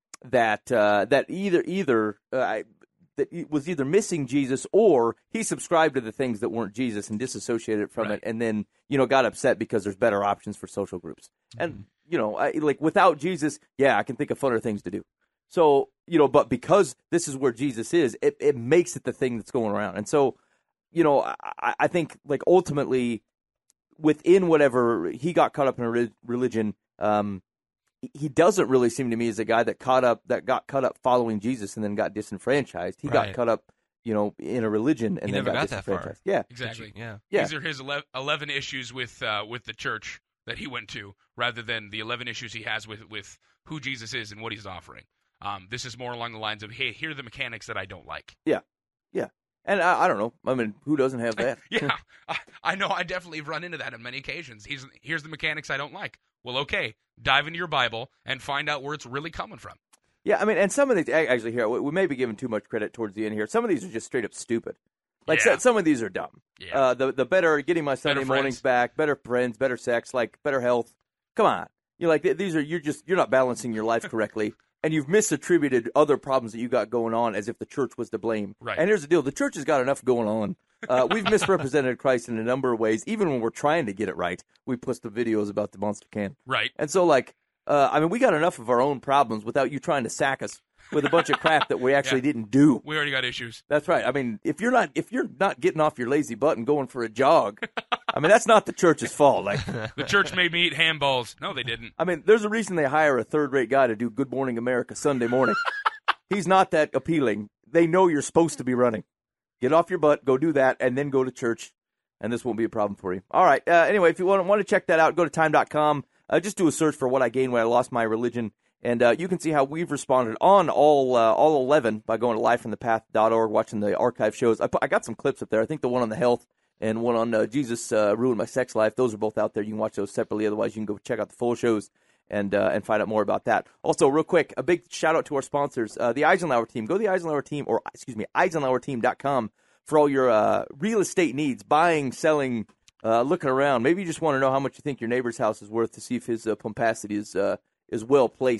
that uh, that either either uh, I- that he was either missing Jesus or he subscribed to the things that weren't Jesus and disassociated from Right. it, and then you know got upset because there's better options for social groups. And you know, I, like without Jesus, yeah, I can think of funner things to do. So you know, but because this is where Jesus is, it it makes it the thing that's going around. And so you know, I, I think like ultimately within whatever he got caught up in a re- religion, um, he doesn't really seem to me as a guy that caught up that got caught up following Jesus and then got disenfranchised. He got Right. caught up, you know, in a religion and He then never got, got that far. disenfranchised. Yeah, Exactly. Yeah. yeah, These are his ele- eleven issues with uh, with the church that he went to, rather than the eleven issues he has with, with who Jesus is and what he's offering. Um, this is more along the lines of, hey, here are the mechanics that I don't like. yeah, yeah. And I, I don't know. I mean, who doesn't have that? Yeah, I, I know. I definitely have run into that on many occasions. He's, here's the mechanics I don't like. Well, okay, dive into your Bible and find out where it's really coming from. Yeah, I mean, and some of these actually here we, we may be giving too much credit towards the end here. Some of these are just straight up stupid. Like Yeah. so- some of these are dumb. Yeah. Uh, the the better getting my Sunday Better mornings friends. back, better friends, better sex, like better health. Come on, you're like th- these are you're just you're not balancing your life correctly, and you've misattributed other problems that you got going on as if the church was to blame. Right. And here's the deal: the church has got enough going on. Uh, we've misrepresented Christ in a number of ways, even when we're trying to get it right. We post the videos about the monster can. Right. And so, like, uh, I mean, we got enough of our own problems without you trying to sack us with a bunch of crap that we actually Yeah. didn't do. We already got issues. That's right. I mean, if you're not if you're not getting off your lazy butt and going for a jog, I mean, that's not the church's fault. Like, The church made me eat handballs. No, they didn't. I mean, there's a reason they hire a third-rate guy to do Good Morning America Sunday morning. He's not that appealing. They know you're supposed to be running. Get off your butt, go do that, and then go to church, and this won't be a problem for you. All right. Uh, anyway, if you want, want to check that out, go to time dot com. Uh, just do a search for what I gained when I lost my religion, and uh, you can see how we've responded on all uh, all eleven by going to live from the path dot org, watching the archive shows. I, put, I got some clips up there. I think the one on the health and one on uh, Jesus uh, Ruined My Sex Life. Those are both out there. You can watch those separately. Otherwise, you can go check out the full shows and uh, and find out more about that. Also, real quick, a big shout out to our sponsors, uh, the Eisenhower team. Go to the Eisenhower team, or excuse me, eisenhower team dot com for all your uh, real estate needs, buying, selling, uh, looking around. Maybe you just want to know how much you think your neighbor's house is worth to see if his uh, pumpacity is uh, is well placed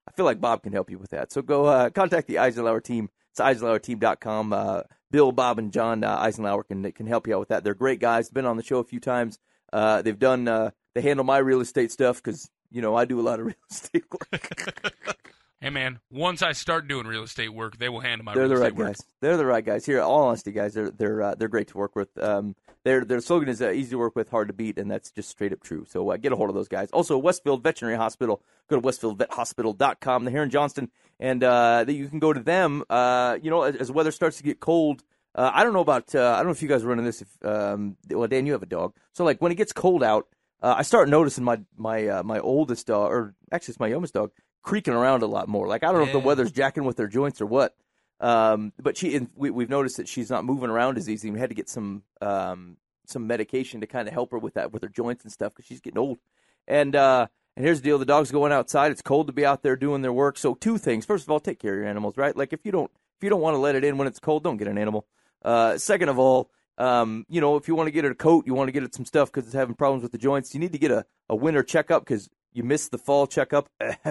I feel like Bob can help you with that. So go uh, contact the Eisenhower team. It's eisenhower team dot com. Uh, Bill, Bob, and John uh, Eisenhower can can help you out with that. They're great guys. Been on the show a few times. Uh, they've done. Uh, they handle my real estate stuff because you know I do a lot of real estate work. Hey man, once I start doing real estate work, they will handle my they're real the estate right work. guys. They're the right guys. Here, all honesty, guys, they're they're uh, they're great to work with. Um, their their slogan is uh, easy to work with, hard to beat, and that's just straight up true. So uh, get a hold of those guys. Also, Westfield Veterinary Hospital. Go to westfield vet hospital dot com. They're here in Johnston, and uh, you can go to them. Uh, you know, as, as weather starts to get cold. Uh, I don't know about. Uh, I don't know if you guys are running this. If um, well, Dan, you have a dog. So like when it gets cold out, uh, I start noticing my my uh, my oldest dog, or actually it's my youngest dog, creaking around a lot more. Like I don't know Yeah. if the weather's jacking with their joints or what. Um, but she, and we, we've noticed that she's not moving around as easy. We had to get some um, some medication to kind of help her with that, with her joints and stuff, because she's getting old. And uh, and here's the deal: the dog's going outside. It's cold to be out there doing their work. So two things: first of all, take care of your animals, right? Like if you don't if you don't want to let it in when it's cold, don't get an animal. Uh, second of all, um, you know, if you want to get it a coat, you want to get it some stuff because it's having problems with the joints. You need to get a, a winter checkup because you missed the fall checkup.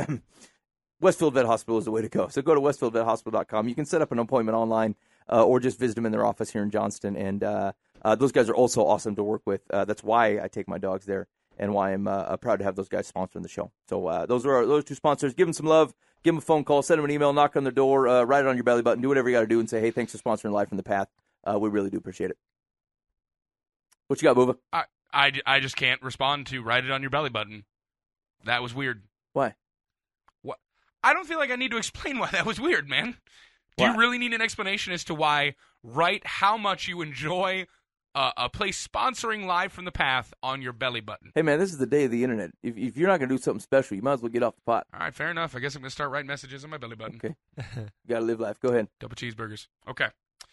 Westfield Vet Hospital is the way to go. So go to westfield vet hospital dot com. You can set up an appointment online uh, or just visit them in their office here in Johnston. And uh, uh, those guys are also awesome to work with. Uh, that's why I take my dogs there and why I'm uh, proud to have those guys sponsoring the show. So uh, those are our, those two sponsors. Give them some love. Give them a phone call. Send them an email. Knock on their door. Uh, write it on your belly button. Do whatever you got to do and say, hey, thanks for sponsoring Life from the Path. Uh, we really do appreciate it. What you got, Booba? I, I, I just can't respond to write it on your belly button. That was weird. Why? What? I don't feel like I need to explain why that was weird, man. Do Why? you really need an explanation as to why write how much you enjoy uh, a place sponsoring Live from the Path on your belly button? Hey, man, this is the day of the internet. If, if you're not going to do something special, you might as well get off the pot. All right, fair enough. I guess I'm going to start writing messages on my belly button. Okay. You got to live life. Go ahead. Double cheeseburgers. Okay.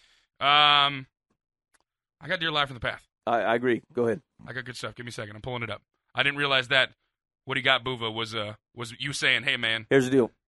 Um, I got Dear Live from the Path. I, I agree. Go ahead. I got good stuff. Give me a second. I'm pulling it up. I didn't realize that what he got, Buva, was uh was you saying, hey, man. Here's the deal.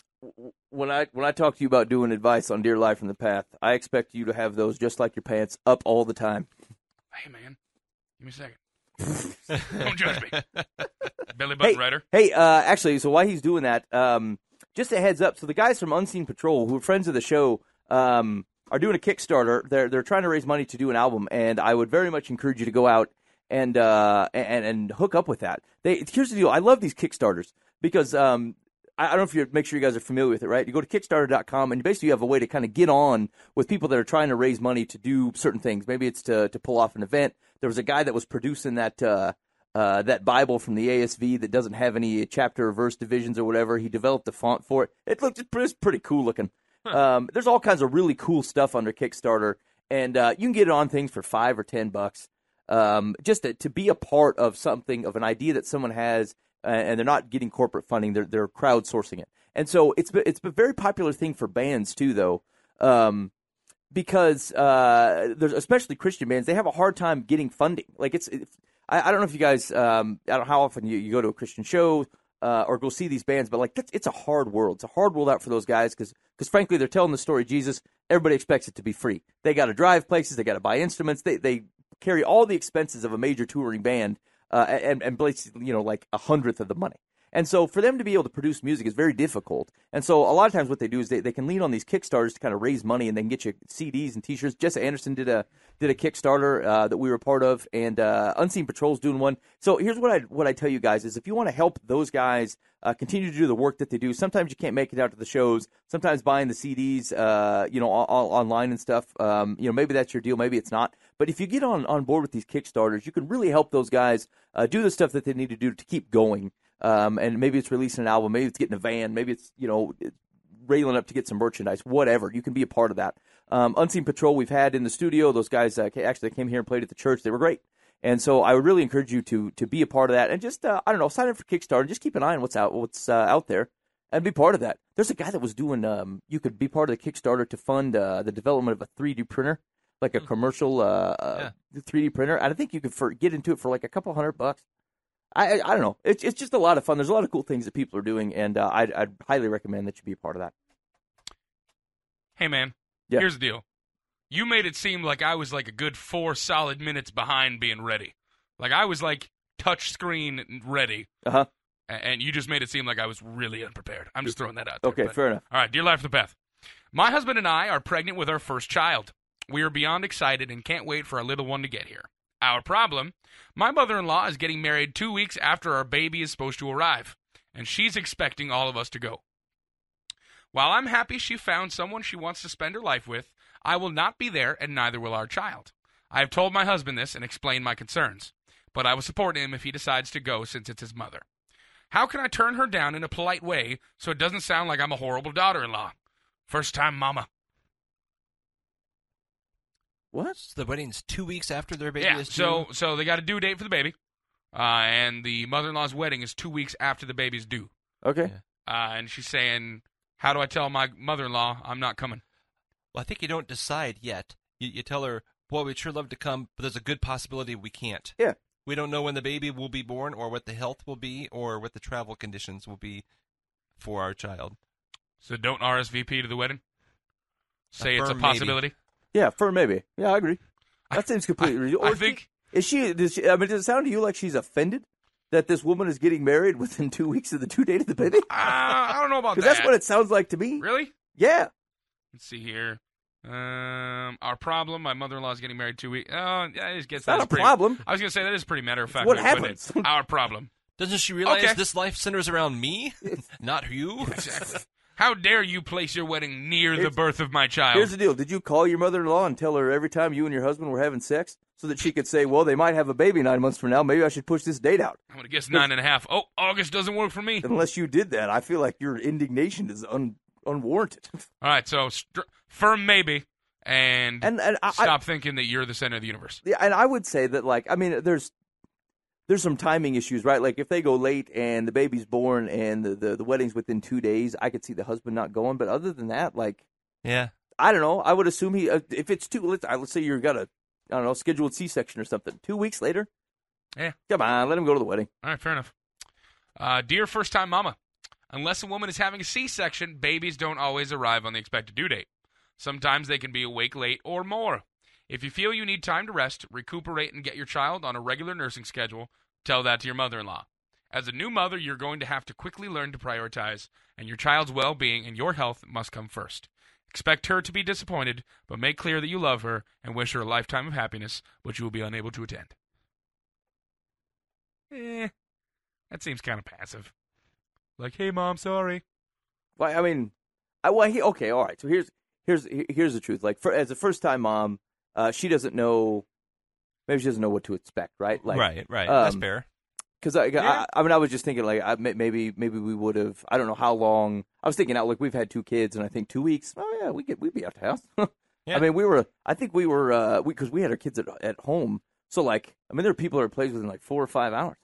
When I when I talk to you about doing advice on Dear Life from the Path, I expect you to have those just like your pants up all the time. Hey, man. Give me a second. Don't judge me. Belly button Hey, writer. hey, uh, actually, so while he's doing that, um, just a heads up. So the guys from Unseen Patrol, who are friends of the show, um, are doing a Kickstarter. They're they're trying to raise money to do an album, and I would very much encourage you to go out and uh, and and hook up with that. They here's the deal. I love these Kickstarters because um, I, I don't know if you make sure you guys are familiar with it, right? You go to kickstarter dot com, and basically you have a way to kind of get on with people that are trying to raise money to do certain things. Maybe it's to to pull off an event. There was a guy that was producing that. Uh, Uh, that Bible from the A S V that doesn't have any chapter or verse divisions or whatever. He developed the font for it. It looked it's pretty cool looking. Um, there's all kinds of really cool stuff under Kickstarter, and uh, you can get it on things for five or ten bucks. Um, just to, to be a part of something, of an idea that someone has, uh, and they're not getting corporate funding. They're they're crowdsourcing it, and so it's it's a very popular thing for bands too, though. Um, because uh, there's especially Christian bands, they have a hard time getting funding. Like it's. it's I, I don't know if you guys, um, I don't know how often you, you go to a Christian show uh, or go see these bands, but like that's, it's a hard world. It's a hard world out for those guys because, because frankly, they're telling the story of Jesus. Everybody expects it to be free. They got to drive places. They got to buy instruments. They they carry all the expenses of a major touring band, uh, and and basically, you know, like a hundredth of the money. And so for them to be able to produce music is very difficult. And so a lot of times what they do is they, they can lean on these Kickstarters to kind of raise money, and they can get you C Ds and T-shirts. Jesse Anderson did a did a Kickstarter uh, that we were a part of, and uh, Unseen Patrol's doing one. So here's what I what I tell you guys is if you want to help those guys uh, continue to do the work that they do, sometimes you can't make it out to the shows. Sometimes buying the C Ds, uh, you know, all, all online and stuff, um, you know, maybe that's your deal, maybe it's not. But if you get on, on board with these Kickstarters, you can really help those guys uh, do the stuff that they need to do to keep going. Um, and maybe it's releasing an album, maybe it's getting a van, maybe it's, you know, railing up to get some merchandise, whatever. You can be a part of that. Um, Unseen Patrol we've had in the studio. Those guys uh, actually came here and played at the church. They were great. And so I would really encourage you to to be a part of that. And just, uh, I don't know, sign up for Kickstarter and just keep an eye on what's out what's uh, out there and be part of that. There's a guy that was doing, um, you could be part of the Kickstarter to fund uh, the development of a three D printer, like a commercial uh, uh, three D printer. And I think you could for, get into it for like a couple hundred bucks. I, I I don't know. It's it's just a lot of fun. There's a lot of cool things that people are doing, and uh, I'd, I'd highly recommend that you be a part of that. Hey, man. Yeah. Here's the deal. You made it seem like I was like a good four solid minutes behind being ready. Like I was like touch screen ready. Uh-huh. A- And you just made it seem like I was really unprepared. I'm just throwing that out there. Okay, but- fair enough. All right, dear Life of the Path. My husband and I are pregnant with our first child. We are beyond excited and can't wait for our little one to get here. Our problem, my mother-in-law is getting married two weeks after our baby is supposed to arrive, and she's expecting all of us to go. While I'm happy she found someone she wants to spend her life with, I will not be there, and neither will our child. I have told my husband this and explained my concerns, but I will support him if he decides to go since it's his mother. How can I turn her down in a polite way so it doesn't sound like I'm a horrible daughter-in-law? First time mama. What? So the wedding's two weeks after their baby Yeah, is due? so so they got a due date for the baby, uh, and the mother-in-law's wedding is two weeks after the baby's due. Okay. Yeah. Uh, and she's saying, how do I tell my mother-in-law I'm not coming? Well, I think you don't decide yet. You, you tell her, boy, we'd sure love to come, but there's a good possibility we can't. Yeah. We don't know when the baby will be born or what the health will be or what the travel conditions will be for our child. So don't R S V P to the wedding? Say it's a Affirm possibility? Yeah, for maybe. Yeah, I agree. That seems completely reasonable. I Or think... Is she, does she, I mean, does it sound to you like she's offended that this woman is getting married within two weeks of the due date of the baby? Uh, I don't know about that. Because that's what it sounds like to me. Really? Yeah. Let's see here. Um, our problem, my mother-in-law is getting married two weeks. Oh, yeah, it gets It's not that's a pretty, problem. I was going to say that is pretty matter-of-fact. What way to put happens? it. Our problem. Doesn't she realize Okay. this life centers around me, not you? Exactly. How dare you place your wedding near the Here's- birth of my child? Here's the deal. Did you call your mother-in-law and tell her every time you and your husband were having sex so that she could say, well, they might have a baby nine months from now. Maybe I should push this date out. I'm going to guess nine and a half. Oh, August doesn't work for me. Unless you did that, I feel like your indignation is un- unwarranted. All right, so str- firm maybe, and, And, and I, stop thinking that you're the center of the universe. Yeah, and I would say that, like, I mean, there's there's some timing issues, right? Like, if they go late and the baby's born and the, the, the wedding's within two days, I could see the husband not going. But other than that, like, Yeah. I don't know. I would assume he, uh, if it's two, let's, uh, let's say you've got a, I don't know, scheduled C-section or something. Two weeks later? Yeah. Come on, let him go to the wedding. All right, fair enough. Uh, dear first-time mama, unless a woman is having a C-section, babies don't always arrive on the expected due date. Sometimes they can be awake late or more. If you feel you need time to rest, recuperate, and get your child on a regular nursing schedule, tell that to your mother-in-law. As a new mother, you're going to have to quickly learn to prioritize, and your child's well-being and your health must come first. Expect her to be disappointed, but make clear that you love her and wish her a lifetime of happiness, but you will be unable to attend. Eh, that seems kind of passive. Like, hey, Mom, sorry. Well, I mean, I, well, he, okay, all right. So here's here's here's the truth. Like, for, as a first-time mom, uh, she doesn't know, maybe she doesn't know what to expect, right? Like, right, right. That's um, fair. Because I, Yeah. I, I mean, I was just thinking, like, I, may- maybe, maybe we would have. I don't know how long. I was thinking out, like, we've had two kids, and I think two weeks. Oh yeah, we could, we'd be out the house. Yeah. I mean, we were. I think we were. Uh, we because we had our kids at at home. So, like, I mean, there are people that are plays within like four or five hours.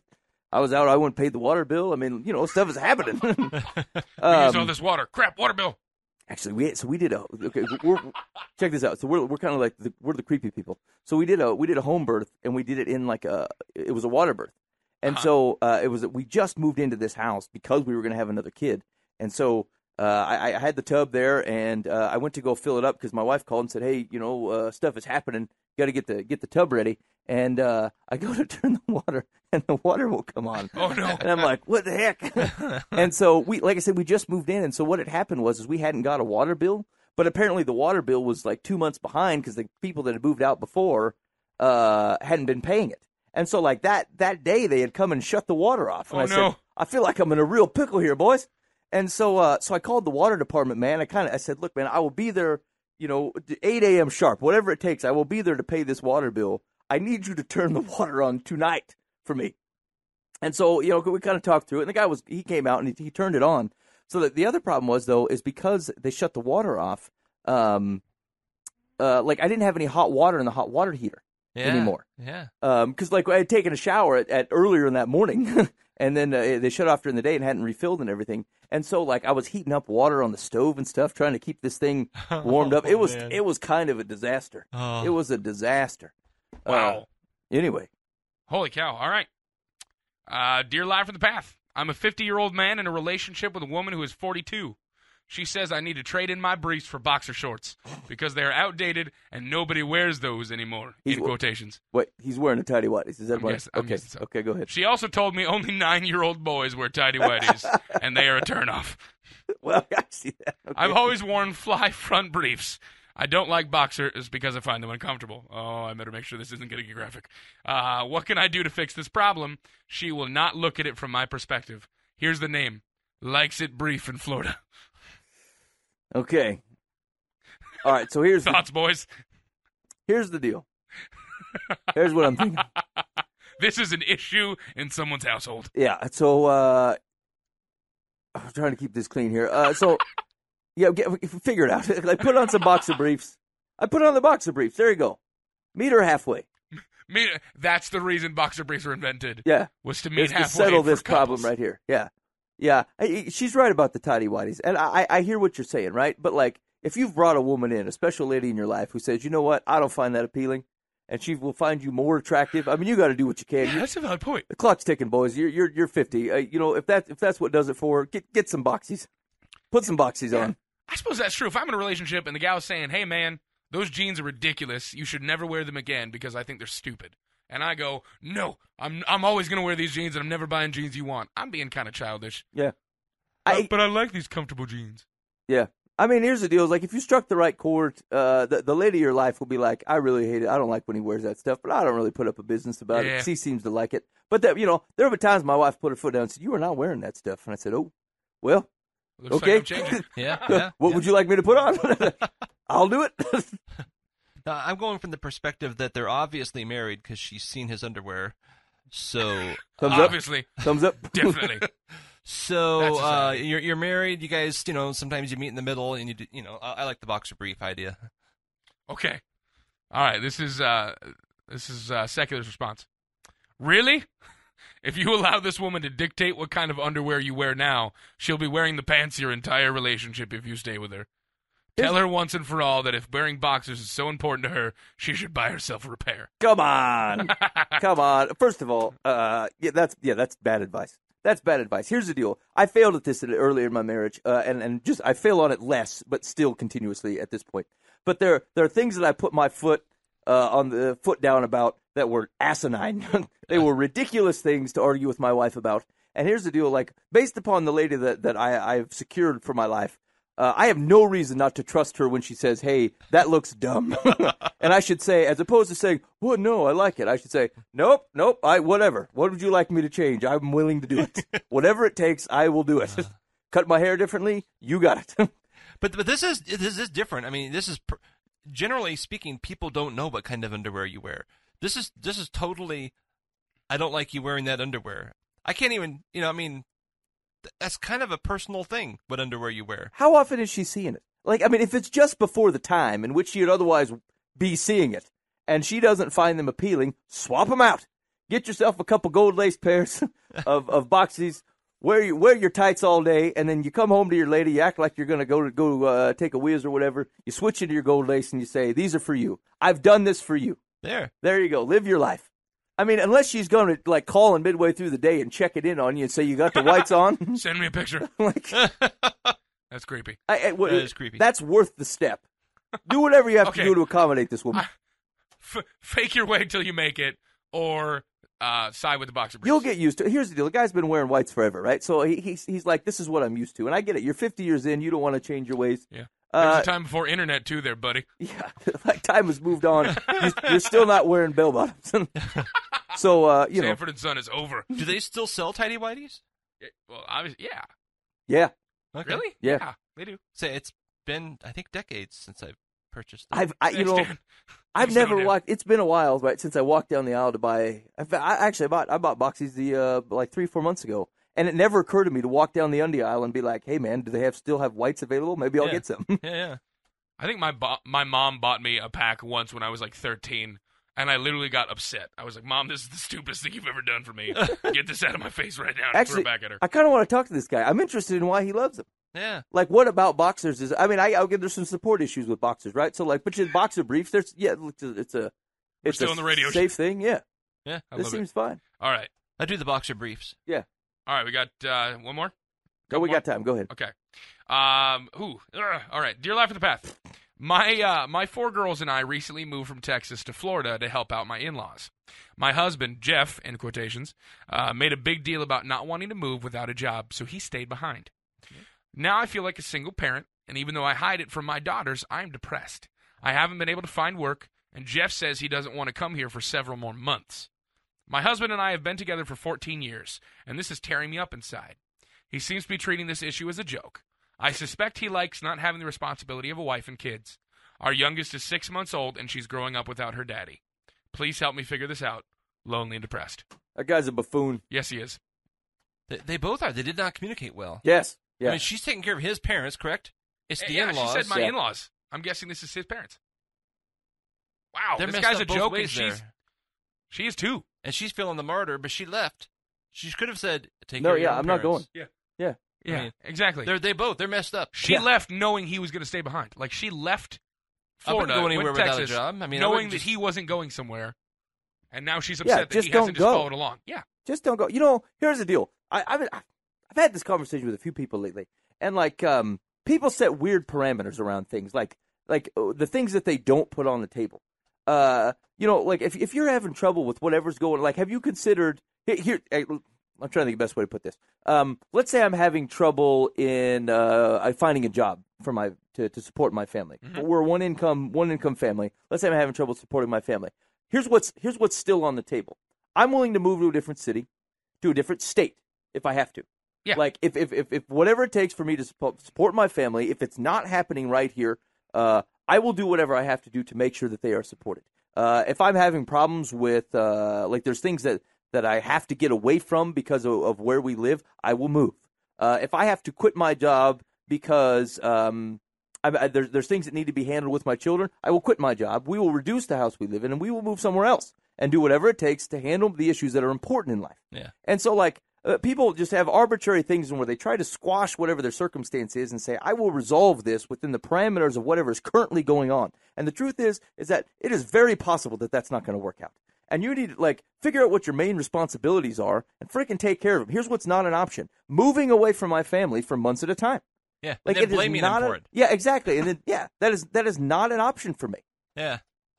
I was out. I went and paid the water bill. I mean, you know, stuff is happening. We used Um, all this water. Crap, water bill. Actually, we so we did a okay. We're, check this out. So we're we're kind of like the, we're the creepy people. So we did a we did a home birth, and we did it in like a it was a water birth, and Uh-huh. so uh, it was we just moved into this house because we were going to have another kid, and so uh, I, I had the tub there, and uh, I went to go fill it up because my wife called and said, hey, you know, uh, stuff is happening. You got to get the get the tub ready, and uh, I go to turn the water, and the water will come on. Oh, no. And I'm like, what the heck? And so we, like I said, we just moved in, and so what had happened was, is we hadn't got a water bill, but apparently the water bill was like two months behind because the people that had moved out before uh, hadn't been paying it, and so like that that day they had come and shut the water off. And Oh, I said, no. I feel like I'm in a real pickle here, boys. And so uh, so I called the water department, man. I kind of I said, look, man, I will be there, you know, eight a.m. sharp, whatever it takes. I will be there to pay this water bill. I need you to turn the water on tonight for me. And so, you know, we kind of talked through it, and the guy was, he came out and he, he turned it on. So that the other problem was, though, is because they shut the water off, um, uh, like I didn't have any hot water in the hot water heater Yeah. anymore. Yeah. Um, cause like I had taken a shower at, at earlier in that morning and then uh, they shut off during the day and hadn't refilled and everything. And so like I was heating up water on the stove and stuff, trying to keep this thing warmed up. It was, man. it was kind of a disaster. Oh. It was a disaster. Wow. Uh, anyway. Holy cow. All right. Uh, dear Live from the Path, I'm a fifty-year-old man in a relationship with a woman who is forty-two. She says I need to trade in my briefs for boxer shorts because they're outdated and nobody wears those anymore, He's- in quotations. Wait, he's wearing a tidy whities. Is that I'm right? guessing- I'm Okay, guessing so. okay, go ahead. She also told me only nine-year-old boys wear tidy-whities, and they are a turnoff. Well, I see that. Okay. I've always worn fly front briefs. I don't like boxers because I find them uncomfortable. Oh, I better make sure this isn't getting graphic. Uh, what can I do to fix this problem? She will not look at it from my perspective. Here's the name. Likes it brief in Florida. Okay. All right, so here's the, Thoughts, boys? here's the deal. Here's what I'm thinking. This is an issue in someone's household. Yeah, so uh, I'm trying to keep this clean here. Uh, so, yeah, get, figure it out. I put on some boxer briefs. I put on the boxer briefs. There you go. Meet her halfway. Me, that's the reason boxer briefs were invented. Yeah. Was to meet It's to halfway settle for this couples. problem right here. Yeah. Yeah. I, she's right about the tidy whities. And I, I hear what you're saying, right? But, like, if you've brought a woman in, a special lady in your life who says, you know what, I don't find that appealing, and she will find you more attractive, I mean, you got to do what you can. Yeah, You- that's a valid point. the clock's ticking, boys. You're you're you're fifty. Uh, you know, if that if that's what does it for, get get some boxies. Put some boxies Yeah. on. I suppose that's true. If I'm in a relationship and the gal's saying, hey, man, those jeans are ridiculous. You should never wear them again because I think they're stupid. And I go, no, I'm I'm always going to wear these jeans and I'm never buying jeans you want. I'm being kind of childish. Yeah. Uh, I but I like these comfortable jeans. yeah. I mean, here's the deal: is like if you struck the right chord, uh, the the lady of your life will be like, I really hate it. I don't like when he wears that stuff, but I don't really put up a business about Yeah. it. She seems to like it. But that you know, there have been times my wife put her foot down and said, "You are not wearing that stuff," and I said, "Oh, well, Looks okay. like I'm changing. Yeah, yeah. what yeah. would you like me to put on? I'll do it." Uh, I'm going from the perspective that they're obviously married because she's seen his underwear. So, Thumbs up. Obviously. Thumbs up. Definitely. so That's uh, society. you're you're married. You guys, you know, sometimes you meet in the middle, and you do, you know, I, I like the boxer brief idea. Okay. All right. This is uh, this is uh, Secular's response. Really? If you allow this woman to dictate what kind of underwear you wear now, she'll be wearing the pants your entire relationship if you stay with her. Tell her once and for all that if wearing boxers is so important to her, she should buy herself a pair. Come on. Come on. First of all, uh, yeah, that's yeah, that's bad advice. That's bad advice. Here's the deal. I failed at this earlier in my marriage, uh, and and just I fail on it less, but still continuously at this point. But there there are things that I put my foot uh, on the foot down about that were asinine. They were ridiculous things to argue with my wife about. And here's the deal: like based upon the lady that that I I've secured for my life. Uh, I have no reason not to trust her when she says, hey, that looks dumb. And I should say, as opposed to saying, well, no, I like it, I should say, nope, nope, I whatever. What would you like me to change? I'm willing to do it. Whatever it takes, I will do it. Cut my hair differently? You got it. But but this is this is different. I mean, this is pr- generally speaking, people don't know what kind of underwear you wear. This is this is totally. I don't like you wearing that underwear. I can't even. You know, I mean. That's kind of a personal thing, what underwear you wear. How often is she seeing it? Like, I mean, if it's just before the time in which she would otherwise be seeing it, and she doesn't find them appealing, swap them out. Get yourself a couple gold-laced pairs of, of boxies, wear your, wear your tights all day, and then you come home to your lady, you act like you're going to go to go uh, take a whiz or whatever, you switch into your gold lace and you say, these are for you. I've done this for you. There. There you go. Live your life. I mean, unless she's going to, like, call in midway through the day and check it in on you and say, you got the whites on. Send me a picture. Like, That's creepy. I, I, what- That is creepy. That's worth the step. Do whatever you have Okay. to do to accommodate this woman. F- fake your way till you make it, or uh, side with the boxer briefs. You'll get used to it. Here's the deal. The guy's been wearing whites forever, right? So he, he's, he's like, this is what I'm used to. And I get it. You're fifty years in. You don't want to change your ways. Yeah. There's Uh, a time before internet, too, there, buddy. yeah. Like time has moved on. You're, you're still not wearing bell bottoms. So, uh, you know, Sanford and Son is over. Do they still sell tidy whities? Yeah, well, obviously, yeah. yeah. Okay. Really? Yeah. they do. Say it's been I think decades since I've purchased them. I've, I, you Thanks, know, Dan. I've Thanks, never Dan. walked. It's been a while, right, since I walked down the aisle to buy. I, I actually I bought I bought boxies the uh, like three four months ago, and it never occurred to me to walk down the undie aisle and be like, "Hey, man, do they have still have whites available? Maybe I'll Yeah. get some." yeah, yeah. I think my bo- my mom bought me a pack once when I was like thirteen, and I literally got upset. I was like, Mom, this is the stupidest thing you've ever done for me. Get this out of my face right now and Actually, throw it back at her. I kind of want to talk to this guy. I'm interested in why he loves them. Yeah. Like, what about boxers is? I mean, I, I'll get there's some support issues with boxers, right? So, like, but your boxer briefs, there's yeah, it's a it's a, it's still a on the radio safe thing. Yeah, Yeah. I this love seems it. fine. All right. I do the boxer briefs. Yeah. All right, we got uh, one more? No, we Couple got time. Go ahead. Okay. Um, who? Ugh, all right, Dear Life of the Path. My uh, my four girls and I recently moved from Texas to Florida to help out my in-laws. My husband, Jeff, in quotations, uh, made a big deal about not wanting to move without a job, so he stayed behind. Now I feel like a single parent, and even though I hide it from my daughters, I'm depressed. I haven't been able to find work, and Jeff says he doesn't want to come here for several more months. My husband and I have been together for fourteen years, and this is tearing me up inside. He seems to be treating this issue as a joke. I suspect he likes not having the responsibility of a wife and kids. Our youngest is six months old, and she's growing up without her daddy. Please help me figure this out. Lonely and depressed. That guy's a buffoon. Yes, he is. They, they both are. They did not communicate well. Yes. Yeah. I mean, she's taking care of his parents, correct? It's the yeah, in-laws. she said my Yeah. in-laws. I'm guessing this is his parents. Wow, They're this messed guy's up a both joke, and ways she's there. she is too. And she's feeling the martyr, but she left. She could have said, "Take No, care of your yeah, own I'm not parents." going. Yeah, Yeah. yeah, mean, exactly. They're they both. They're messed up. She Yeah. left knowing he was going to stay behind. Like she left I wouldn't Florida, go anywhere went to without a Texas, job. I mean, I knowing wouldn't that just- he wasn't going somewhere, and now she's Yeah, upset that just he don't hasn't just go. followed along. Yeah, Just don't go. You know, here's the deal. I, I've I've had this conversation with a few people lately, and like um, people set weird parameters around things, like like uh, the things that they don't put on the table. Uh, you know, like if if you're having trouble with whatever's going, like, have you considered here? here I'm trying to think of the best way to put this. Um, let's say I'm having trouble in uh, finding a job for my to, to support my family. Mm-hmm. We're a one income one income family. Let's say I'm having trouble supporting my family. Here's what's here's what's still on the table. I'm willing to move to a different city, to a different state if I have to. Yeah. Like if if if, if whatever it takes for me to support, support my family, if it's not happening right here, uh, I will do whatever I have to do to make sure that they are supported. Uh, if I'm having problems with uh, like there's things that that I have to get away from because of, of where we live, I will move. Uh, if I have to quit my job because um, I, I, there's, there's things that need to be handled with my children, I will quit my job. We will reduce the house we live in, and we will move somewhere else and do whatever it takes to handle the issues that are important in life. Yeah. And so, like, uh, people just have arbitrary things where they try to squash whatever their circumstance is and say, I will resolve this within the parameters of whatever is currently going on. And the truth is, is that it is very possible that that's not going to work out. And you need to, like, figure out what your main responsibilities are and freaking take care of them. Here's what's not an option. Moving away from my family for months at a time. Yeah. Like, and it then is blaming not them a- for it. Yeah, exactly. And then, yeah, that is that is not an option for me. Yeah.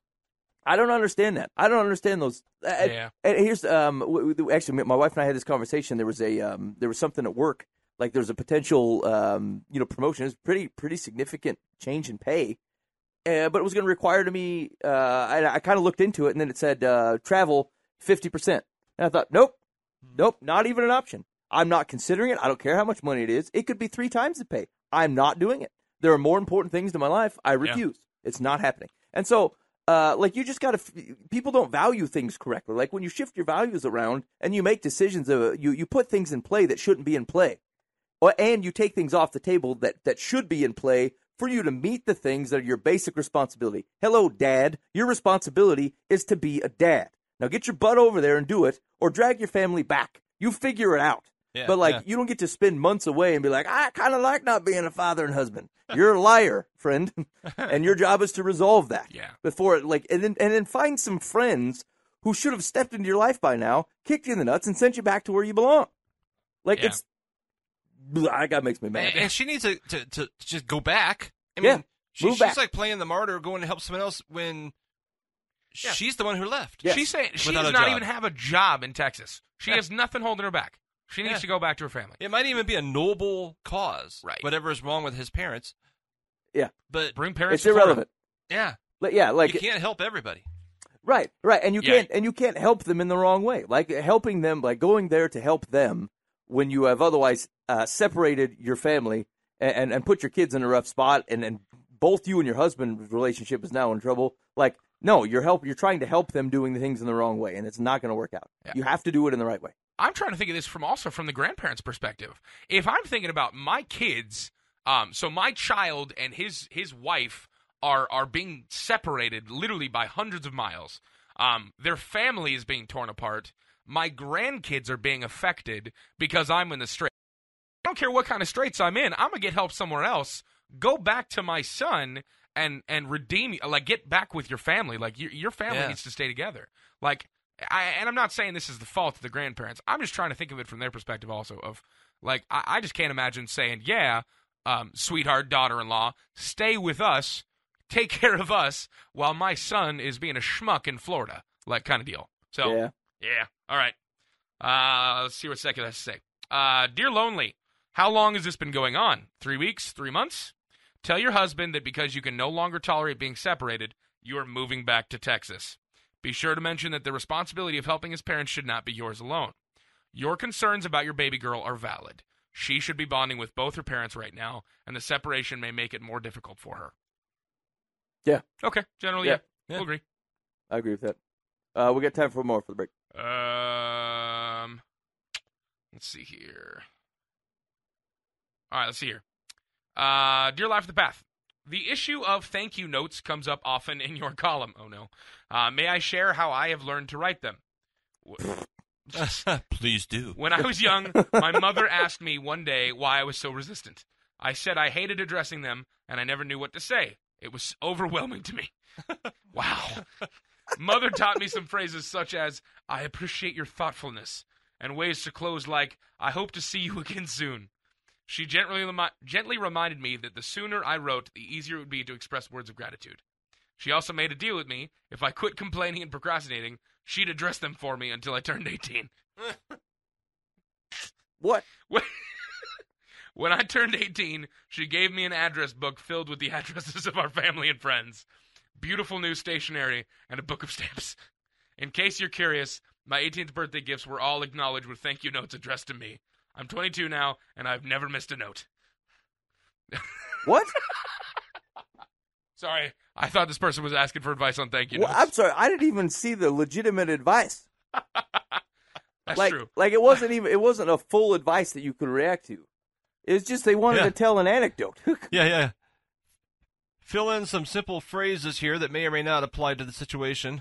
I don't understand that. I don't understand those. Uh, Yeah. And here's um. w- w- Actually, my wife and I had this conversation. There was a um. There was something at work. Like there was a potential um. You know, promotion. It was pretty pretty significant change in pay. Uh, but it was going to require to me. Uh, I, I kind of looked into it, and then it said uh, travel fifty percent. And I thought, nope, nope, not even an option. I'm not considering it. I don't care how much money it is. It could be three times the pay. I'm not doing it. There are more important things to my life. I refuse. It's not happening. And so, uh, like, you just got to. F- people don't value things correctly. Like when you shift your values around and you make decisions, of, you you put things in play that shouldn't be in play, or and you take things off the table that that should be in play for you to meet the things that are your basic responsibility. Hello, Dad. Your responsibility is to be a dad. Now get your butt over there and do it, or drag your family back. You figure it out. Yeah, but, like, yeah. you don't get to spend months away and be like, I kind of like not being a father and husband. You're a liar, friend. And your job is to resolve that. Yeah. Before, like, and then, and then find some friends who should have stepped into your life by now, kicked you in the nuts, and sent you back to where you belong. Like, Yeah. it's, blah, that makes me mad. And, and she needs to, to, to just go back. I mean, Yeah, she, move she's back. like playing the martyr, going to help someone else when Yeah. she's the one who left. Yeah. She's saying she Without does a not job. even have a job in Texas. She Yeah. has nothing holding her back. She needs Yeah. to go back to her family. It might even be a noble cause. Right. Whatever is wrong with his parents. Yeah. But, Bring parents. It's to Florida. irrelevant. yeah, Like, yeah, like, you can't help everybody. right, right, and you Yeah. can't, and you can't help them in the wrong way. Like helping them, like going there to help them when you have otherwise uh, separated your family and, and and put your kids in a rough spot, and and both you and your husband's relationship is now in trouble. Like, no, you're help, you're trying to help them doing the things in the wrong way, and it's not going to work out. Yeah. You have to do it in the right way. I'm trying to think of this from also from the grandparents' perspective. If I'm thinking about my kids, um, so my child and his his wife are are being separated literally by hundreds of miles. Um, their family is being torn apart. My grandkids are being affected because I'm in the straits. I don't care what kind of straits I'm in. I'm gonna get help somewhere else. Go back to my son and and redeem, like get back with your family. Like your your family Yeah. needs to stay together. Like. I, and I'm not saying this is the fault of the grandparents. I'm just trying to think of it from their perspective also of, like, I, I just can't imagine saying, yeah, um, sweetheart, daughter-in-law, stay with us, take care of us, while my son is being a schmuck in Florida, like kind of deal. So, Yeah. yeah. All right. Uh, let's see what Secular has to say. Uh, Dear Lonely, how long has this been going on? Three weeks? Three months? Tell your husband that because you can no longer tolerate being separated, you are moving back to Texas. Be sure to mention that the responsibility of helping his parents should not be yours alone. Your concerns about your baby girl are valid. She should be bonding with both her parents right now, and the separation may make it more difficult for her. Yeah. Okay, generally, Yeah. yeah. Yeah. We'll agree. I agree with that. Uh, we got time for more for the break. Um, let's see here. All right, let's see here. Uh, Dear Life of the Path, the issue of thank you notes comes up often in your column. Oh, no. Uh, may I share how I have learned to write them? Please do. When I was young, my mother asked me one day why I was so resistant. I said I hated addressing them, and I never knew what to say. It was overwhelming to me. Wow. Mother taught me some phrases such as, I appreciate your thoughtfulness, and ways to close like, I hope to see you again soon. She gently, remi- gently reminded me that the sooner I wrote, the easier it would be to express words of gratitude. She also made a deal with me. If I quit complaining and procrastinating, she'd address them for me until I turned eighteen. What? When I turned eighteen, she gave me an address book filled with the addresses of our family and friends, beautiful new stationery, and a book of stamps. In case you're curious, my eighteenth birthday gifts were all acknowledged with thank you notes addressed to me. I'm twenty-two now, and I've never missed a note. What? Sorry, I thought this person was asking for advice on thank you Well, notes. I'm sorry. I didn't even see the legitimate advice. That's like, true. Like it wasn't even. It wasn't a full advice that you could react to. It was just they wanted Yeah. to tell an anecdote. Yeah, yeah. Fill in some simple phrases here that may or may not apply to the situation.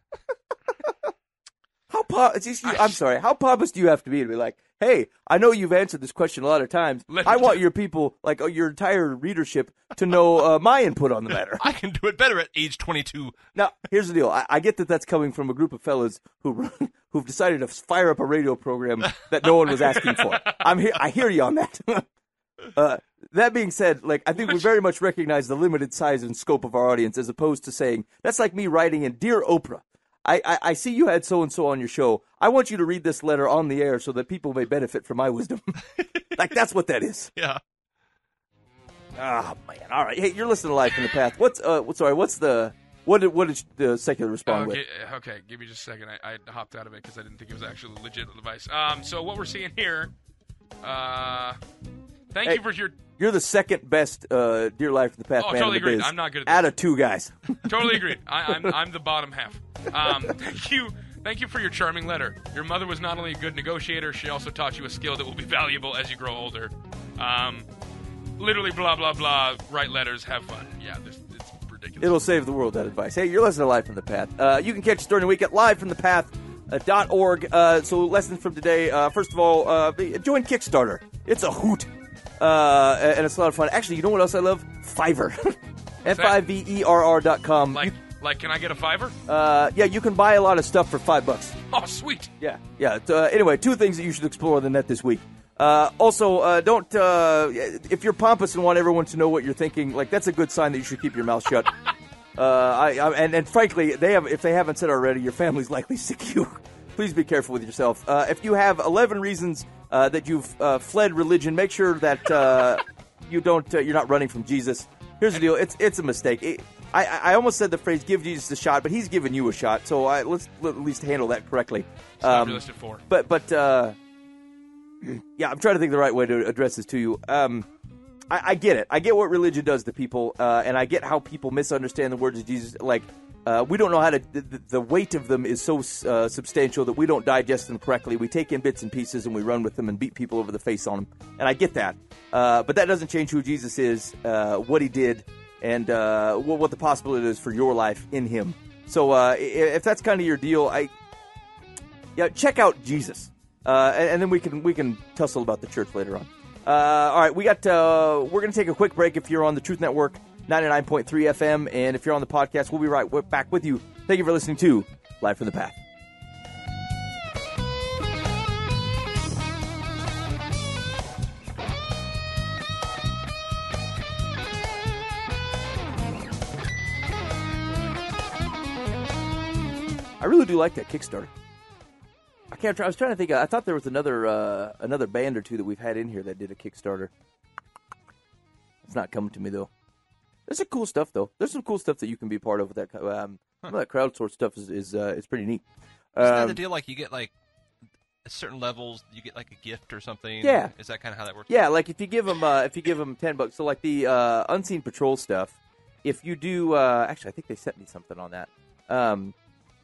How po- excuse, I'm sorry. How pompous do you have to be to be like, hey, I know you've answered this question a lot of times. Let I me want t- your people, like uh, your entire readership, to know uh, my input on the matter. I can do it better at age twenty-two. Now, here's the deal. I, I get that that's coming from a group of fellas who who've decided to fire up a radio program that no one was asking for. I'm here. I hear you on that. uh, that being said, like I think we very much recognize the limited size and scope of our audience, as opposed to saying that's like me writing in Dear Oprah. I, I, I see you had so-and-so on your show. I want you to read this letter on the air so that people may benefit from my wisdom. Like, that's what that is. Yeah. Ah, man. All right. Hey, you're listening to Life in the Path. What's, uh, what, sorry, what's the, what did, what did the secular respond with? Okay, okay, give me just a second. I, I hopped out of it because I didn't think it was actually legit advice. Um, so what we're seeing here, uh, thank Hey, you for your... You're the second best uh, Dear Life in the Path Oh, man totally in the agreed. biz. I'm not good at this. Out of two guys. Totally agreed. I, I'm I'm the bottom half. Um, thank you, thank you for your charming letter. Your mother was not only a good negotiator, she also taught you a skill that will be valuable as you grow older. Um, literally, blah blah blah. Write letters, have fun. Yeah, this, it's ridiculous. It'll save the world, that advice. Hey, you're listening to Life from the Path. Uh, you can catch us during the week at live from the path dot org. Uh, so lessons from today. Uh, first of all, uh, join Kickstarter. It's a hoot. Uh, and it's a lot of fun. Actually, you know what else I love? Fiverr. F I V E R R dot com. like You, like, can I get a fiver? uh, yeah, you can buy a lot of stuff for five bucks. Oh, sweet. Yeah, yeah. Uh, anyway, two things that you should explore on the net this week. Uh, also, uh, don't, uh, if you're pompous and want everyone to know what you're thinking, like, that's a good sign that you should keep your mouth shut. uh, I, I, and, and frankly, they have, if they haven't said already, your family's likely sick of you. Please be careful with yourself. Uh, if you have eleven reasons uh, that you've uh, fled religion, make sure that uh, you don't, uh, you're not running from Jesus. Here's the deal. It's, it's a mistake. It, I, I almost said the phrase, give Jesus a shot, but he's giving you a shot. So I, let's at least handle that correctly. It's not Um, realistic for. But, but, uh, yeah, I'm trying to think of the right way to address this to you. Um, I, I get it. I get what religion does to people, uh, and I get how people misunderstand the words of Jesus. Like, uh, we don't know how to, the, the weight of them is so uh, substantial that we don't digest them correctly. We take in bits and pieces and we run with them and beat people over the face on them. And I get that. Uh, but that doesn't change who Jesus is, uh, what he did, and uh, what, what the possibility is for your life in him. So uh, if that's kind of your deal, I yeah, check out Jesus. Uh, and, and then we can we can tussle about the church later on. Uh, all right, we got. Uh, we're going to take a quick break. If you're on the Truth Network, ninety-nine point three F M, and if you're on the podcast, we'll be right back with you. Thank you for listening to Live from the Path. I really do like that Kickstarter. I can't. I was trying to think. I thought there was another uh, another band or two that we've had in here that did a Kickstarter. It's not coming to me though. There's some cool stuff though. There's some cool stuff that you can be part of with that. Um, huh. Some of that crowdsource stuff is is uh, is pretty neat. Isn't that Um, the deal? Like you get like at certain levels, you get like a gift or something. Yeah. Is that kind of how that works? Yeah, like if you give them uh, if you give them ten bucks. So like the uh, Unseen Patrol stuff. If you do, uh, actually, I think they sent me something on that. Um,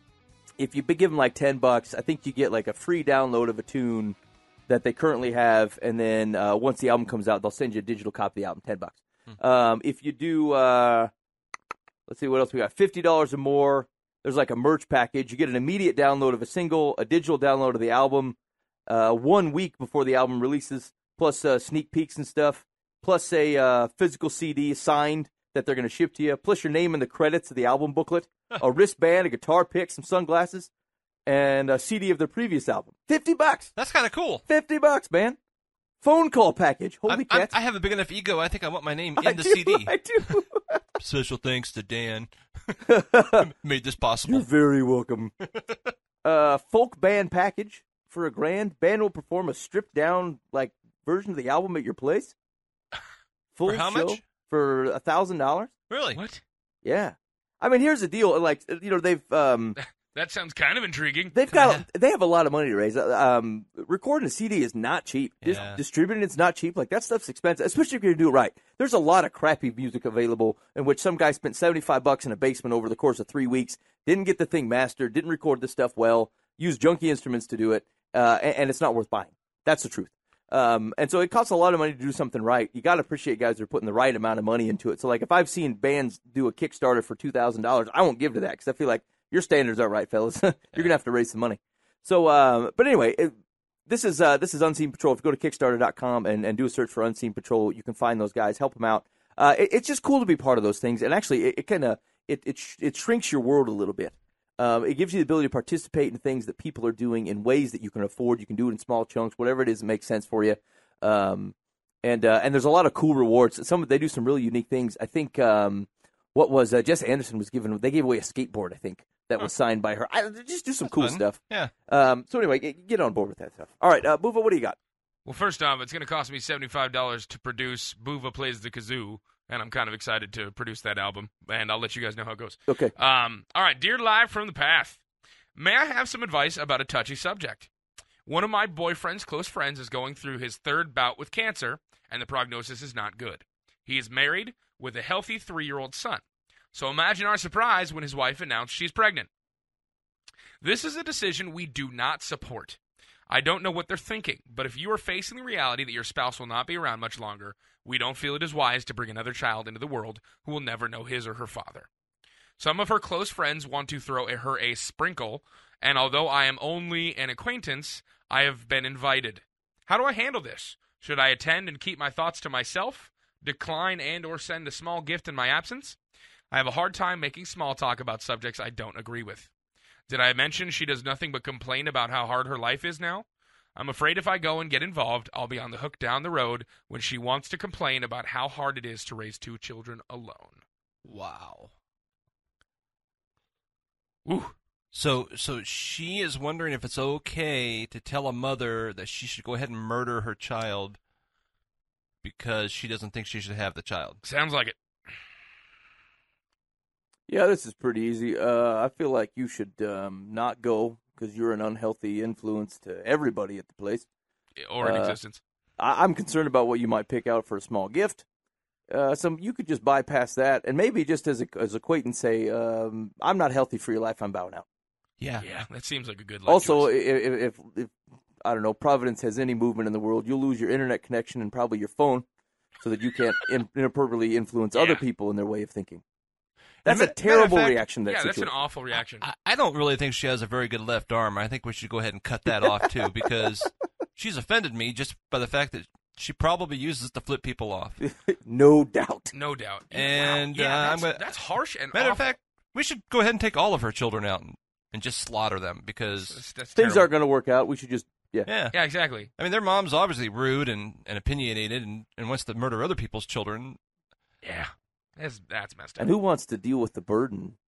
if you give them like ten bucks, I think you get like a free download of a tune that they currently have, and then uh, once the album comes out, they'll send you a digital copy of the album, ten bucks. Hmm. Um, if you do, uh, let's see what else we got, fifty dollars or more. There's like a merch package. You get an immediate download of a single, a digital download of the album, uh, one week before the album releases, plus uh, sneak peeks and stuff, plus a uh, physical C D signed that they're going to ship to you, plus your name in the credits of the album booklet, a wristband, a guitar pick, some sunglasses, and a C D of their previous album. Fifty bucks. That's kind of cool. Fifty bucks, man. Phone call package. Holy I'm, cats! I'm, I have a big enough ego. I think I want my name in I the do, C D. I do. Special thanks to Dan. Made this possible. You're very welcome. uh, folk band package for a grand. Band will perform a stripped down like version of the album at your place. Full For how show much? For a thousand dollars. Really? What? Yeah. I mean, here's the deal. Like, you know, they've um, That sounds kind of intriguing. they've got they have a lot of money to raise. Um, recording a C D is not cheap. Dis- Yeah. distributing it's not cheap. Like that stuff's expensive, especially if you're gonna do it right. There's a lot of crappy music available in which some guy spent seventy-five bucks in a basement over the course of three weeks, didn't get the thing mastered, didn't record the stuff well, used junky instruments to do it, uh, and, and it's not worth buying. That's the truth. Um, and so it costs a lot of money to do something right. You got to appreciate guys that are putting the right amount of money into it. So like if I've seen bands do a Kickstarter for two thousand dollars, I won't give to that because I feel like your standards aren't right, fellas. You're going to have to raise some money. So, um, but anyway, it, this is uh, this is Unseen Patrol. If you go to Kickstarter dot com and, and do a search for Unseen Patrol, you can find those guys, help them out. Uh, it, it's just cool to be part of those things. And actually, it, it kind of it, it, sh- it shrinks your world a little bit. Um, it gives you the ability to participate in things that people are doing in ways that you can afford. You can do it in small chunks, whatever it is that makes sense for you. Um, and uh, and there's a lot of cool rewards. Some they do some really unique things. I think um, what was uh, Jess Anderson was given. They gave away a skateboard. I think that was signed by her. I, just do some That's cool fun. stuff. Yeah. Um, so anyway, get, get on board with that stuff. All right, uh, Buva, what do you got? Well, first off, it's going to cost me seventy-five dollars to produce Buva Plays the Kazoo, and I'm kind of excited to produce that album, and I'll let you guys know how it goes. Okay. Um, all right, Dear Live from the Path. May I have some advice about a touchy subject? One of my boyfriend's close friends is going through his third bout with cancer, and the prognosis is not good. He is married with a healthy three-year-old son. So imagine our surprise when his wife announced she's pregnant. This is a decision we do not support. I don't know what they're thinking, but if you are facing the reality that your spouse will not be around much longer, we don't feel it is wise to bring another child into the world who will never know his or her father. Some of her close friends want to throw a, her a sprinkle, and although I am only an acquaintance, I have been invited. How do I handle this? Should I attend and keep my thoughts to myself, decline and or send a small gift in my absence? I have a hard time making small talk about subjects I don't agree with. Did I mention she does nothing but complain about how hard her life is now? I'm afraid if I go and get involved, I'll be on the hook down the road when she wants to complain about how hard it is to raise two children alone. Wow. Ooh. So, so she is wondering if it's okay to tell a mother that she should go ahead and murder her child because she doesn't think she should have the child. Sounds like it. Yeah, this is pretty easy. Uh, I feel like you should um, not go because you're an unhealthy influence to everybody at the place. Or in Uh, existence. I- I'm concerned about what you might pick out for a small gift. Uh, some you could just bypass that and maybe just as a as acquaintance say, um, "I'm not healthy for your life. I'm bowing out." Yeah. Yeah, that seems like a good life Also, choice. if, if, if I don't know, Providence has any movement in the world, you'll lose your internet connection and probably your phone, so that you can't in, inappropriately influence Yeah. other people in their way of thinking. That's ma- a matter of terrible fact- reaction. To that yeah, that's an situation. awful reaction. I, I don't really think she has a very good left arm. I think we should go ahead and cut that off, too, because she's offended me just by the fact that she probably uses it to flip people off. No doubt. No doubt. And, wow. yeah, uh, that's, I'm gonna- that's harsh and Matter of awful. fact, we should go ahead and take all of her children out and, and just slaughter them because, That's, that's Things terrible. aren't going to work out. We should just yeah. yeah. Yeah, exactly. I mean, their mom's obviously rude and, and opinionated and, and wants to murder other people's children. Yeah, that's that's messed up. And who wants to deal with the burden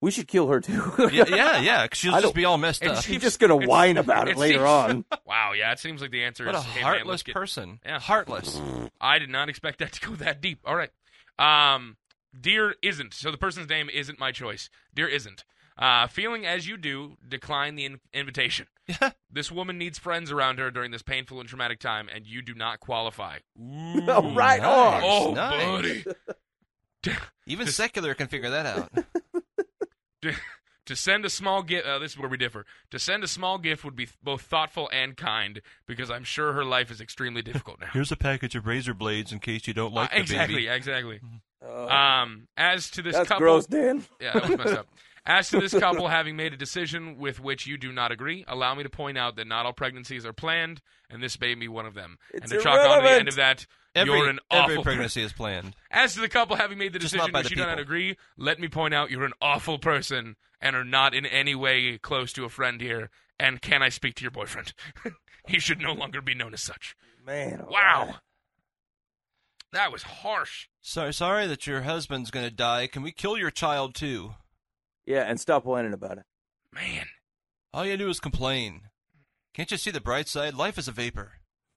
We should kill her too. yeah, yeah, yeah. 'Cause she'll I just don't- be all messed and up. She's just gonna whine about it, it later seems- on. Wow, yeah, it seems like the answer What a is hey, man, heartless let's get- person. Yeah. Heartless. I did not expect that to go that deep. All right. Um, dear isn't. So the person's name isn't my choice. Dear isn't. Uh, feeling as you do, decline the in- invitation. This woman needs friends around her during this painful and traumatic time, and you do not qualify. Ooh. Oh, right on. Oh, Nice. buddy. Even This- secular can figure that out. to, to send a small gift, uh, this is where we differ. To send a small gift would be both thoughtful and kind, because I'm sure her life is extremely difficult now. Here's a package of razor blades in case you don't like Uh, the exactly, baby. exactly. Uh, Um, as to this that's couple, gross, Dan. yeah, that was messed up. As to this couple having made a decision with which you do not agree, allow me to point out that not all pregnancies are planned, and this may be one of them. It's and to chalk on the irrelevant. end of that, Every, you're an every awful pregnancy is planned. As to the couple having made the Just decision not by which the you do not people. agree, let me point out you're an awful person and are not in any way close to a friend here. And can I speak to your boyfriend? He should no longer be known as such. Man, oh, Wow. God. That was harsh. Sorry, sorry that your husband's going to die. Can we kill your child too? Yeah, and stop whining about it. Man. All you do is complain. Can't you see the bright side? Life is a vapor.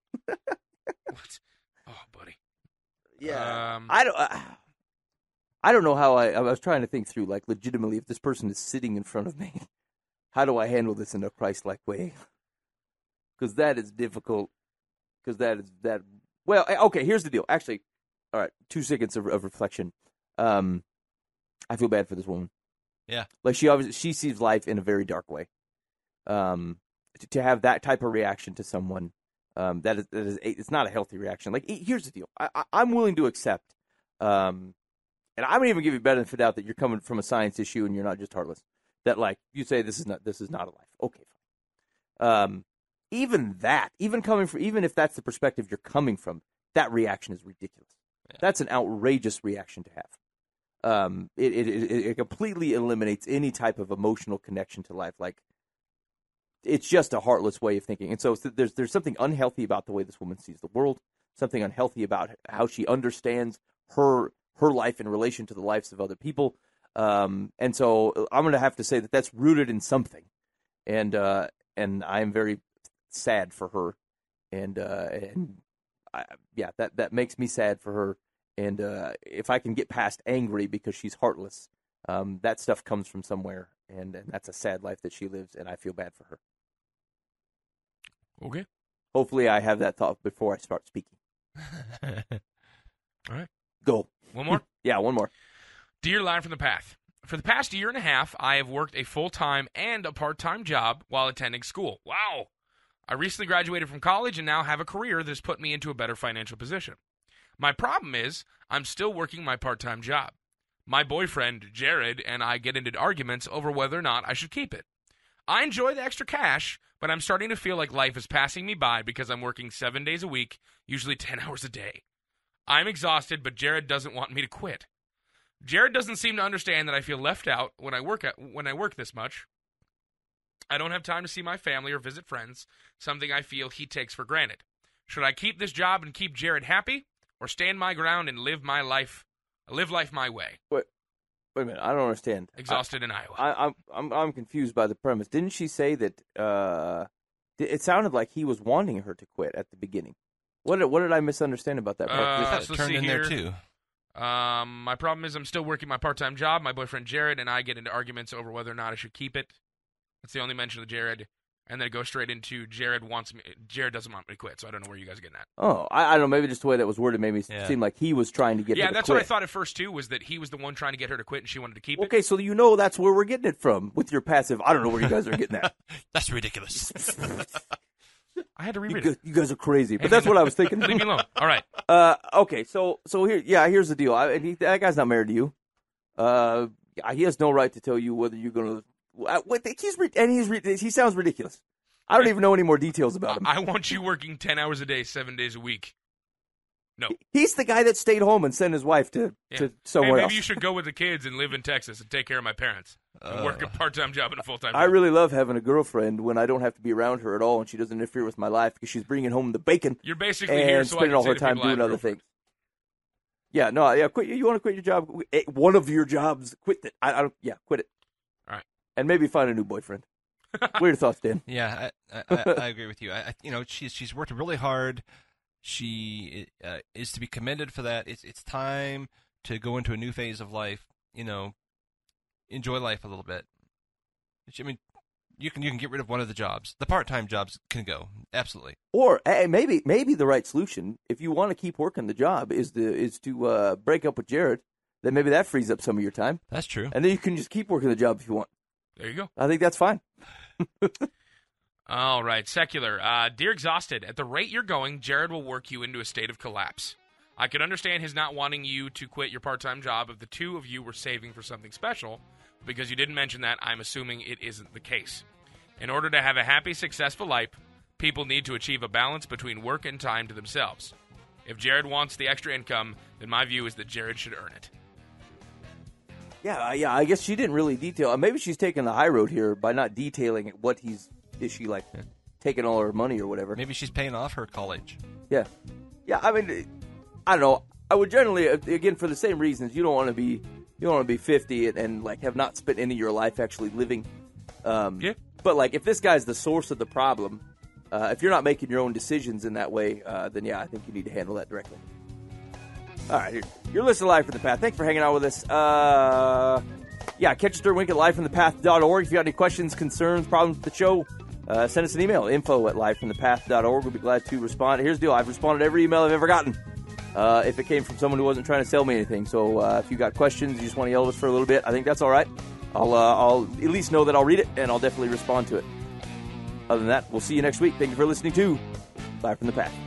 What? Oh, buddy. Yeah, Um, I don't. Uh, I don't know how I. I was trying to think through, like, legitimately, if this person is sitting in front of me, how do I handle this in a Christ-like way? Because that is difficult. Because that is that. Well, okay. Here's the deal. Actually, all right. Two seconds of, of reflection. Um, I feel bad for this woman. Yeah. Like she obviously she sees life in a very dark way. Um, to, to have that type of reaction to someone, um, that is, that is it's not a healthy reaction. Like here's the deal. I, I I'm willing to accept, um, and I'm gonna even give you benefit of the doubt that you're coming from a science issue and you're not just heartless. That like you say this is not this is not a life. Okay, fine. Um, even that, even coming from, even if that's the perspective you're coming from, that reaction is ridiculous. Yeah. That's an outrageous reaction to have. Um, it, it it it completely eliminates any type of emotional connection to life. Like, it's just a heartless way of thinking. And so there's there's something unhealthy about the way this woman sees the world. Something unhealthy about how she understands her her life in relation to the lives of other people. Um, and so I'm going to have to say that that's rooted in something. And uh, and I'm very sad for her. And uh, and I, yeah, that that makes me sad for her. And uh, if I can get past angry because she's heartless, um, that stuff comes from somewhere, and, and that's a sad life that she lives, and I feel bad for her. Okay. Hopefully I have that thought before I start speaking. All right. Go. One more? Yeah, one more. Dear Line from the Path, for the past year and a half, I have worked a full-time and a part-time job while attending school. Wow. I recently graduated from college and now have a career that has put me into a better financial position. My problem is, I'm still working my part-time job. My boyfriend, Jared, and I get into arguments over whether or not I should keep it. I enjoy the extra cash, but I'm starting to feel like life is passing me by because I'm working seven days a week, usually ten hours a day. I'm exhausted, but Jared doesn't want me to quit. Jared doesn't seem to understand that I feel left out when I work at, when I work this much. I don't have time to see my family or visit friends, something I feel he takes for granted. Should I keep this job and keep Jared happy? Or stand my ground and live my life, live life my way. Wait, wait a minute. I don't understand. Exhausted I, in Iowa. I, I'm I'm I'm confused by the premise. Didn't she say that? Uh, it sounded like he was wanting her to quit at the beginning. What did, what did I misunderstand about that part? Uh, It let's turned see in here. there too. Um, my problem is I'm still working my part-time job. My boyfriend Jared and I get into arguments over whether or not I should keep it. That's the only mention of Jared. And then it goes straight into Jared wants me. Jared doesn't want me to quit, so I don't know where you guys are getting at. Oh, I, I don't know. Maybe just the way that was worded made me Yeah. seem like he was trying to get Yeah, her to that's quit. what I thought at first too. Was that he was the one trying to get her to quit, and she wanted to keep it. Okay, so you know that's where we're getting it from with your passive. I don't know where you guys are getting at. That's ridiculous. I had to you, reread guys, it. you guys are crazy, but that's what I was thinking. Leave me alone. All right. Uh, okay, so so here, yeah, here's the deal. I, and he, that guy's not married to you. Uh, he has no right to tell you whether you're gonna. Uh, what he's re- and he's re- he sounds ridiculous. I don't even know any more details about him. I want you working ten hours a day, seven days a week. No. He's the guy that stayed home and sent his wife to, Yeah. to Hey, somewhere maybe else. you should go with the kids and live in Texas and take care of my parents and work a part-time job and a full-time job. I really love having a girlfriend when I don't have to be around her at all and she doesn't interfere with my life because she's bringing home the bacon You're basically here and so I spending can all say her to time people I have doing a other girlfriend. things. Yeah, no, yeah, quit. You want to quit your job? Eh, One of your jobs, quit it. I, I don't. Yeah, quit it. and maybe find a new boyfriend. What are your thoughts, Dan? Yeah, I, I, I agree with you. I, I, you know, she's she's worked really hard. She uh, is to be commended for that. It's it's time to go into a new phase of life. You know, enjoy life a little bit. I mean, you can you can get rid of one of the jobs. The part-time jobs can go, absolutely. Or hey, maybe maybe the right solution, if you want to keep working the job, is to is to uh, break up with Jared. Then maybe that frees up some of your time. That's true. And then you can just keep working the job if you want. There you go. I think that's fine. All right, Secular. Uh, Dear Exhausted, at the rate you're going, Jared will work you into a state of collapse. I could understand his not wanting you to quit your part-time job if the two of you were saving for something special. Because you didn't mention that, I'm assuming it isn't the case. In order to have a happy, successful life, people need to achieve a balance between work and time to themselves. If Jared wants the extra income, then my view is that Jared should earn it. Yeah, yeah. I guess she didn't really detail. Maybe she's taking the high road here by not detailing what he's. Is she like taking all her money or whatever? Maybe she's paying off her college. Yeah, yeah. I mean, I don't know. I would generally, again, for the same reasons, you don't want to be, you don't want to be fifty and, and like have not spent any of your life actually living. Um, yeah. But like, if this guy's the source of the problem, uh, if you're not making your own decisions in that way, uh, then yeah, I think you need to handle that directly. All right, you're listening to Live from the Path. Thanks for hanging out with us. Uh, yeah, catch us during week at live from the path dot org. If you got any questions, concerns, problems with the show, uh, send us an email, info at live from the path dot org. We'll be glad to respond. Here's the deal. I've responded to every email I've ever gotten uh, if it came from someone who wasn't trying to sell me anything. So uh, if you got questions, you just want to yell at us for a little bit, I think that's all right. I'll, uh, I'll at least know that I'll read it, and I'll definitely respond to it. Other than that, we'll see you next week. Thank you for listening to Live from the Path.